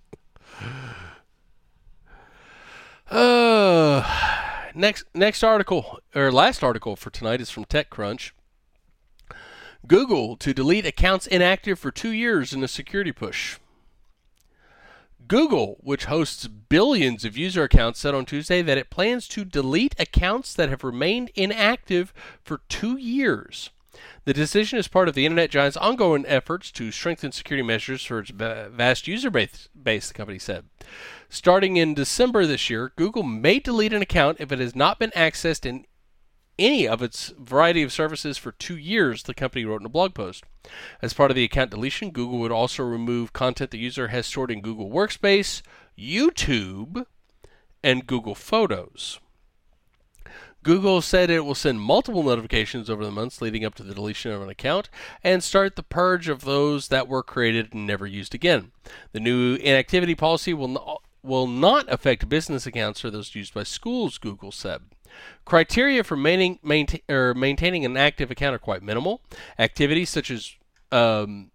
uh, next, next article, or last article for tonight is from TechCrunch. Google to delete accounts inactive for two years in a security push. Google, which hosts billions of user accounts, said on Tuesday that it plans to delete accounts that have remained inactive for two years. The decision is part of the internet giant's ongoing efforts to strengthen security measures for its vast user base, base, the company said. Starting in December this year, Google may delete an account if it has not been accessed in any of its variety of services for two years, the company wrote in a blog post. As part of the account deletion, Google would also remove content the user has stored in Google Workspace, YouTube, and Google Photos. Google said it will send multiple notifications over the months leading up to the deletion of an account and start the purge of those that were created and never used again. The new inactivity policy will not, will not affect business accounts or those used by schools, Google said. Criteria for maintaining, maintain, or maintaining an active account are quite minimal. Activities such as um,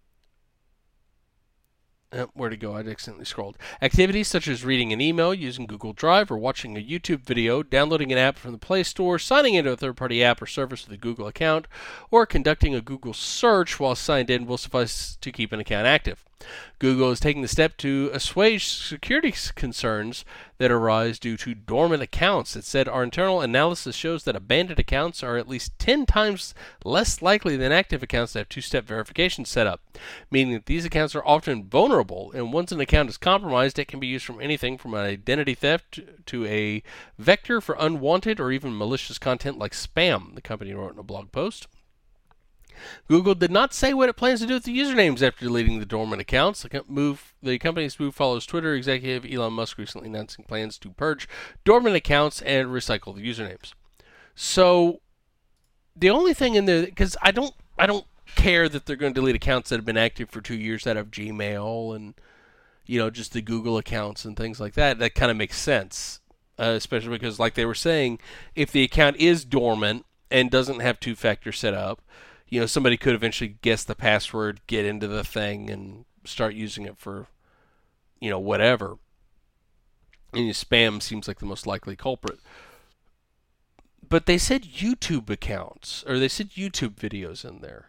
uh, where to go? I accidentally scrolled. Activities such as reading an email, using Google Drive, or watching a YouTube video, downloading an app from the Play Store, signing into a third-party app or service with a Google account, or conducting a Google search while signed in will suffice to keep an account active. Google is taking the step to assuage security concerns that arise due to dormant accounts. It said our internal analysis shows that abandoned accounts are at least ten times less likely than active accounts that have two-step verification set up, meaning that these accounts are often vulnerable, and once an account is compromised, it can be used from anything from an identity theft to a vector for unwanted or even malicious content like spam, the company wrote in a blog post. Google did not say what it plans to do with the usernames after deleting the dormant accounts. The, move, the company's move follows Twitter executive Elon Musk recently announcing plans to purge dormant accounts and recycle the usernames. So, the only thing in there, because I don't, I don't care that they're going to delete accounts that have been active for two years out of Gmail and you know, just the Google accounts and things like that. That kind of makes sense, uh, especially because, like they were saying, if the account is dormant and doesn't have two-factor set up, you know, somebody could eventually guess the password, get into the thing, and start using it for, you know, whatever. And spam seems like the most likely culprit. But they said YouTube accounts, or they said YouTube videos in there.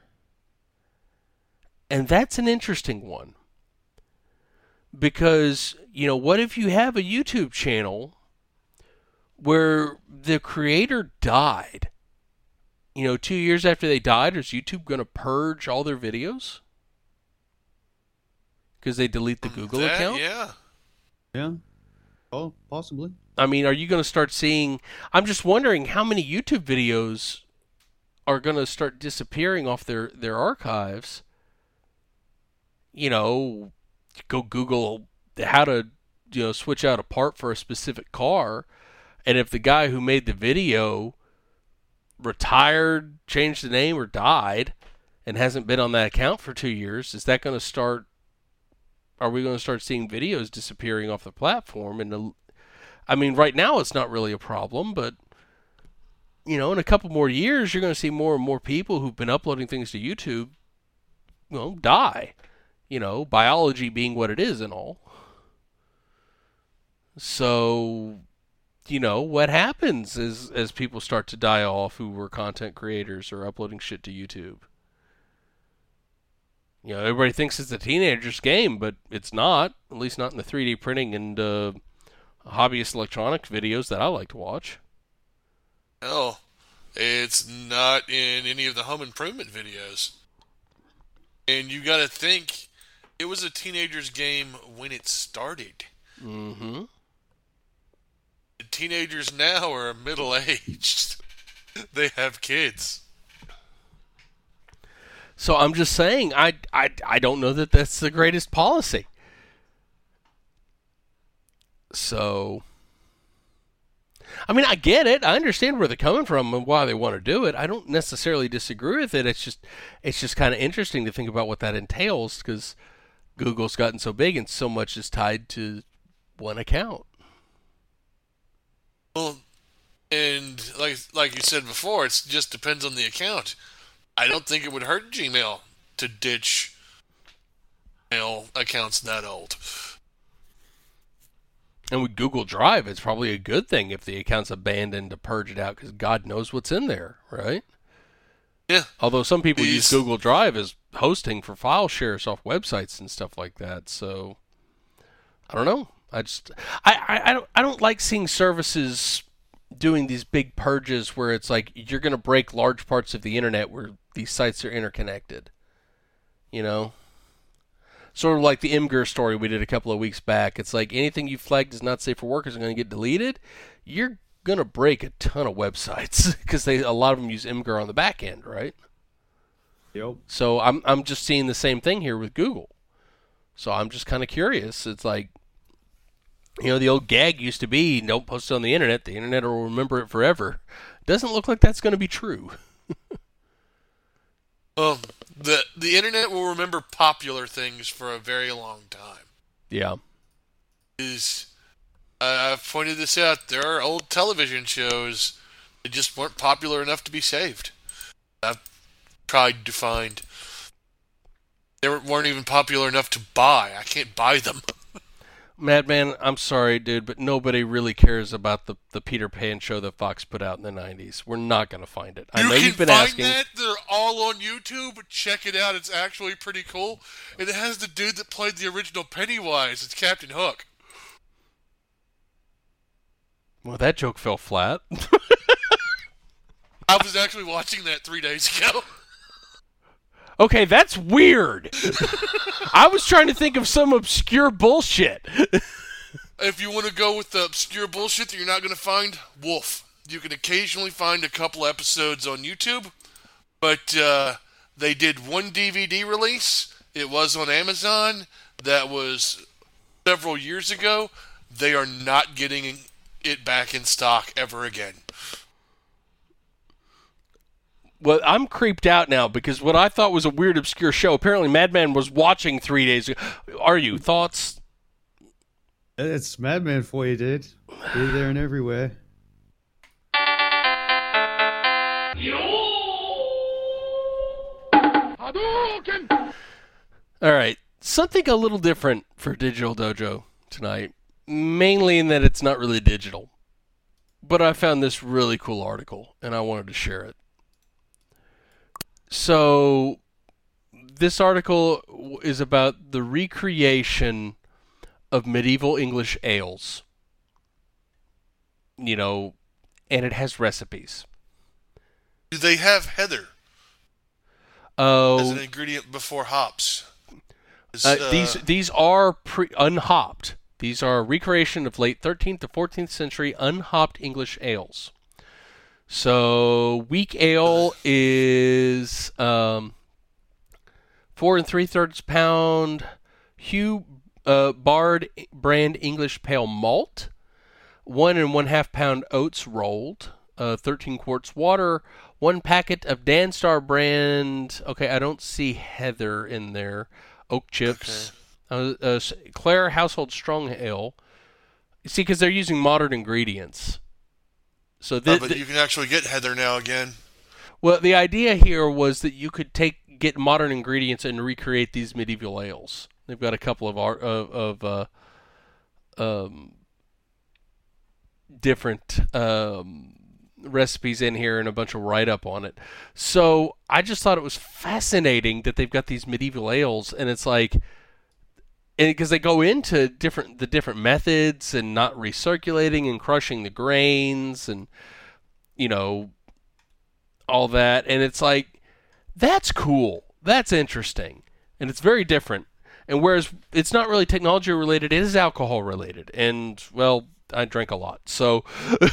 And that's an interesting one. Because, you know, what if you have a YouTube channel where the creator died? You know, two years after they died, is YouTube going to purge all their videos? Because they delete the Google that, account? Yeah. Yeah. Oh, possibly. I mean, are you going to start seeing... I'm just wondering how many YouTube videos are going to start disappearing off their, their archives. You know, go Google how to, you know, switch out a part for a specific car. And if the guy who made the video retired, changed the name, or died and hasn't been on that account for two years, is that going to start... Are we going to start seeing videos disappearing off the platform? And the, I mean, right now it's not really a problem, but you know, in a couple more years, you're going to see more and more people who've been uploading things to YouTube, you know, die. You know, biology being what it is and all. So, you know, what happens is as people start to die off who were content creators or uploading shit to YouTube. You know, everybody thinks it's a teenager's game, but it's not. At least not in the three D printing and uh, hobbyist electronics videos that I like to watch. No, it's not in any of the home improvement videos. And you got to think, it was a teenager's game when it started. Mm-hmm. The teenagers now are middle-aged. They have kids. So I'm just saying, I, I, I don't know that that's the greatest policy. So, I mean, I get it. I understand where they're coming from and why they want to do it. I don't necessarily disagree with it. It's just, it's just kind of interesting to think about what that entails because Google's gotten so big and so much is tied to one account. Well, and like like you said before, it just depends on the account. I don't think it would hurt Gmail to ditch mail accounts that old. And with Google Drive, it's probably a good thing if the account's abandoned to purge it out because God knows what's in there, right? Yeah. Although some people These... use Google Drive as hosting for file shares off websites and stuff like that. So I don't know. I just I, I, I don't I don't like seeing services doing these big purges where it's like you're going to break large parts of the internet where these sites are interconnected. You know? Sort of like the Imgur story we did a couple of weeks back. It's like anything you flagged as not safe for work is going to get deleted. You're going to break a ton of websites because they a lot of them use Imgur on the back end, right? Yep. So I'm I'm just seeing the same thing here with Google. So I'm just kind of curious. It's like, you know, the old gag used to be, don't post it on the internet. The internet will remember it forever. Doesn't look like that's going to be true. Well, the the internet will remember popular things for a very long time. Yeah. Is uh, I've pointed this out. There are old television shows that just weren't popular enough to be saved. I've tried to find. They weren't even popular enough to buy. I can't buy them. Madman, I'm sorry, dude, but nobody really cares about the, the Peter Pan show that Fox put out in the nineties. We're not going to find it. I you know can you've been find asking. That. They're all on YouTube. Check it out. It's actually pretty cool. And it has the dude that played the original Pennywise. It's Captain Hook. Well, that joke fell flat. I was actually watching that three days ago. Okay, that's weird. I was trying to think of some obscure bullshit. If you want to go with the obscure bullshit that you're not going to find, Wolf. You can occasionally find a couple episodes on YouTube, but uh, they did one D V D release. It was on Amazon. That was several years ago. They are not getting it back in stock ever again. Well, I'm creeped out now because what I thought was a weird, obscure show, apparently Madman was watching three days ago. Are you? Thoughts? It's Madman for you, dude. Here, there, and everywhere. All right, something a little different for Digital Dojo tonight, mainly in that it's not really digital. But I found this really cool article, and I wanted to share it. So, this article is about the recreation of medieval English ales. You know, and it has recipes. Do they have heather Oh, as an ingredient before hops? Is, uh, uh, these these are pre unhopped. These are a recreation of late thirteenth to fourteenth century unhopped English ales. So weak ale is um, four and three thirds pound Hugh uh, Bard brand English pale malt, one and one half pound oats rolled, uh, thirteen quarts water, one packet of Danstar brand. Okay, I don't see heather in there. Oak chips. Uh, uh, Clare Household Strong Ale. See, because they're using modern ingredients. So oh, th- but th- you can actually get heather now again. well, the idea here was that you could take get modern ingredients and recreate these medieval ales. They've got a couple of art of, of uh, um, different um, recipes in here and a bunch of write up on it. So I just thought it was fascinating that they've got these medieval ales, and it's like. Because they go into different the different methods and not recirculating and crushing the grains and you know all that, and it's like that's cool, that's interesting, and it's very different. And whereas it's not really technology related, it is alcohol related, and well, I drank a lot, so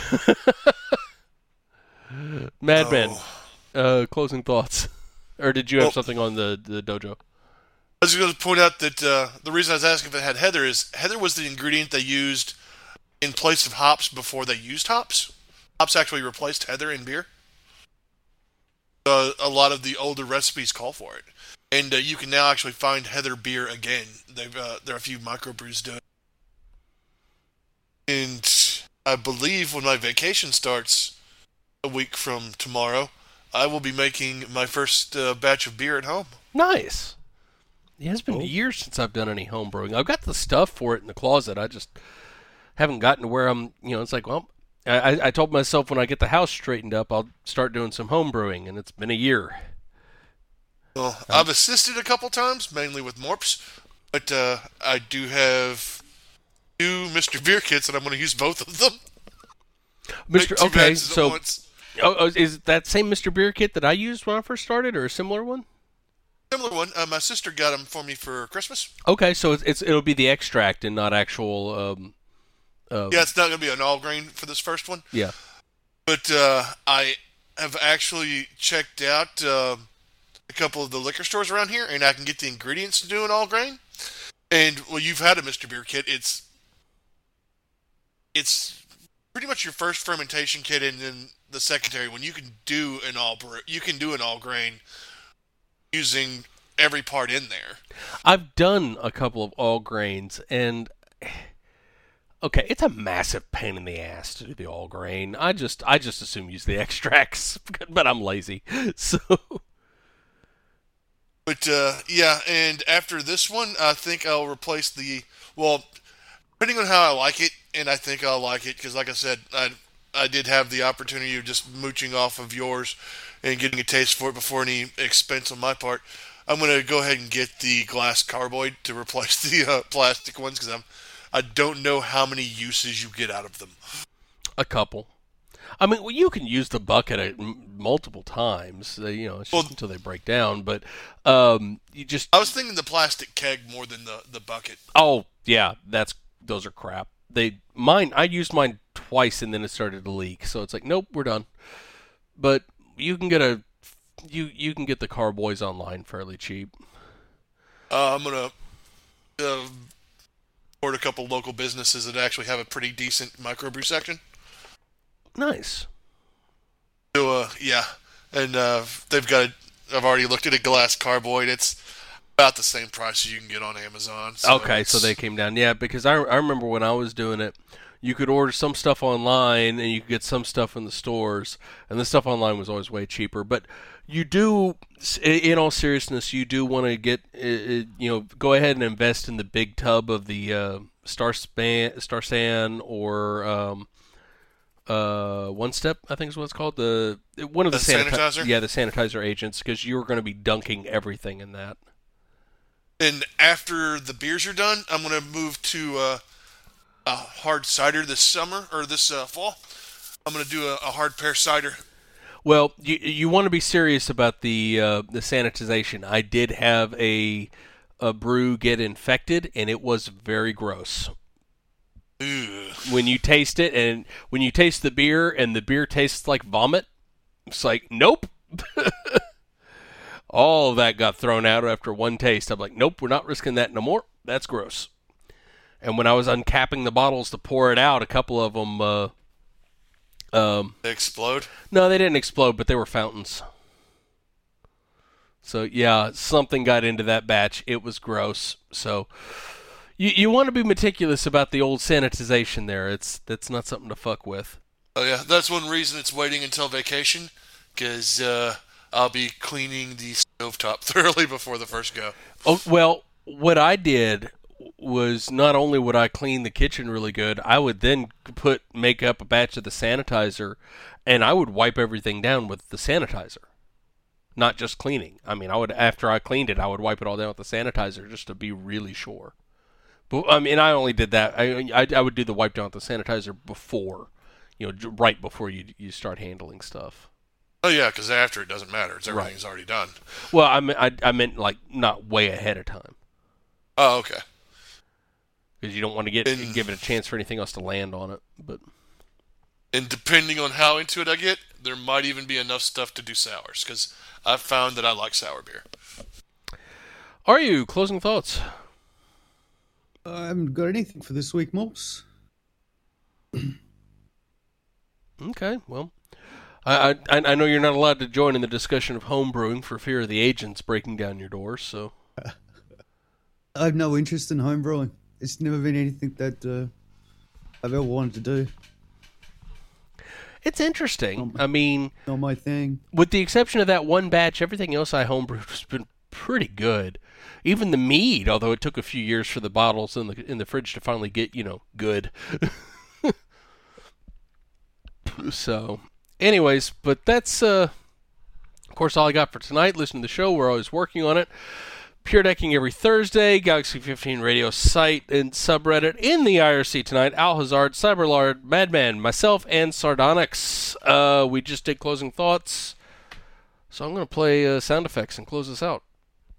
Madman, Oh. uh, closing thoughts, or did you have Well- something on the the dojo? I was going to point out that uh, the reason I was asking if it had heather is heather was the ingredient they used in place of hops before they used hops. Hops actually replaced heather in beer. Uh, a lot of the older recipes call for it, and uh, you can now actually find heather beer again. They've uh, there are a few microbrews doing, and I believe when my vacation starts a week from tomorrow, I will be making my first uh, batch of beer at home. Nice. Yeah, it's been Oh. years since I've done any home brewing. I've got the stuff for it in the closet. I just haven't gotten to where I'm, you know, it's like, well, I, I told myself when I get the house straightened up, I'll start doing some home brewing, and it's been a year. Well, I've assisted a couple times, mainly with Morps, but uh, I do have two Mister Beer kits, and I'm going to use both of them. Mister Make two Okay, batches at so once. oh, oh, is that same Mister Beer kit that I used when I first started, or a similar one? Similar one. Uh, my sister got them for me for Christmas. Okay, so it's, it's it'll be the extract and not actual. Um, uh, Yeah, it's not going to be an all grain for this first one, yeah. but uh, I have actually checked out uh, a couple of the liquor stores around here, and I can get the ingredients to do an all grain. And well, you've had a Mister Beer kit. It's it's pretty much your first fermentation kit, and then the secondary one. You can do an all brew. You can do an all grain using every part in there. I've done a couple of all grains, and okay, it's a massive pain in the ass to do the all grain. I just I just assume use the extracts, but I'm lazy. So But uh, yeah, and after this one, I think I'll replace the well, depending on how I like it, and I think I'll like it because, like I said, I I did have the opportunity of just mooching off of yours and getting a taste for it before any expense on my part. I'm gonna go ahead and get the glass carboy to replace the uh, plastic ones because I'm I don't know how many uses you get out of them. a couple. I mean, well, you can use the bucket at m- multiple times. Uh, you know, it's just Well- until they break down. But um, you just I was thinking the plastic keg more than the, the bucket. oh yeah, that's those are crap. They mine. I used mine twice and then it started to leak. So it's like, nope, we're done. But you can get a you you can get the carboys online fairly cheap. Uh, I'm gonna uh, support a couple local businesses that actually have a pretty decent microbrew section. Nice. So uh, yeah, and uh, they've got. A, I've already looked at a glass carboy. It's about the same price you can get on Amazon. So okay, so they came down. Yeah, because I, I remember when I was doing it, you could order some stuff online and you could get some stuff in the stores, and the stuff online was always way cheaper. But you do, in all seriousness, you do want to get, you know, go ahead and invest in the big tub of the uh, Star Span, Star San, or um, uh, One Step, I think is what it's called. The one of the, the sanita- sanitizer. Yeah, the sanitizer agents, because you're going to be dunking everything in that. And after the beers are done, I'm going to move to uh, a hard cider this summer, or this uh, fall. I'm going to do a, a hard pear cider. Well, you you want to be serious about the uh, the sanitization. I did have a a brew get infected, and it was very gross. Ugh. When you taste it, and when you taste the beer, and the beer tastes like vomit, it's like, nope. All of that got thrown out after one taste. I'm like, nope, we're not risking that no more. That's gross. And when I was uncapping the bottles to pour it out, a couple of them, uh, um, They explode? No, they didn't explode, but they were fountains. So yeah, something got into that batch. It was gross. So you you want to be meticulous about the old sanitization there. It's that's not something to fuck with. Oh yeah, that's one reason it's waiting until vacation, because uh, I'll be cleaning the stovetop thoroughly before the first go. Oh, well, what I did was not only would I clean the kitchen really good, I would then put make up a batch of the sanitizer, and I would wipe everything down with the sanitizer. Not just cleaning. I mean, I would after I cleaned it, I would wipe it all down with the sanitizer just to be really sure. But I mean, I only did that. I I, I would do the wipe down with the sanitizer before, you know, right before you you start handling stuff. Oh yeah, because after it doesn't matter. It's everything's Right. already done. Well, I mean, I, I meant like not way ahead of time, Oh, okay. because you don't want to get And- give it a chance for anything else to land on it. But And depending on how into it I get, there might even be enough stuff to do sours, because I've found that I like sour beer. are you closing thoughts? I haven't got anything for this week, Morse. Okay, well, I, I I know you're not allowed to join in the discussion of home brewing for fear of the agents breaking down your doors. So I have no interest in home brewing. It's never been anything that uh, I've ever wanted to do. it's interesting. Um, I mean, Not my thing. with the exception of that one batch, everything else I homebrewed has been pretty good. Even the mead, although it took a few years for the bottles in the in the fridge to finally get, you know, good. So, anyways, but that's uh, of course all I got for tonight. Listen to the show. We're always working on it. Pure Decking every Thursday. Galaxy fifteen Radio site and subreddit in the I R C tonight. Al Hazard, Cyberlord, Madman, myself, and Sardonyx. Uh, we just did closing thoughts. So I'm going to play uh, sound effects and close this out.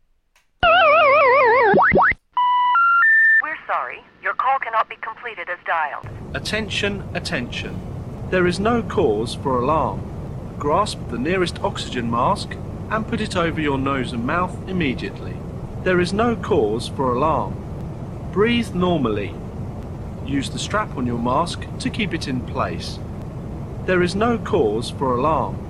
We're sorry. Your call cannot be completed as dialed. Attention, attention. There is no cause for alarm. Grasp the nearest oxygen mask and put it over your nose and mouth immediately. There is no cause for alarm. Breathe normally. Use the strap on your mask to keep it in place. There is no cause for alarm.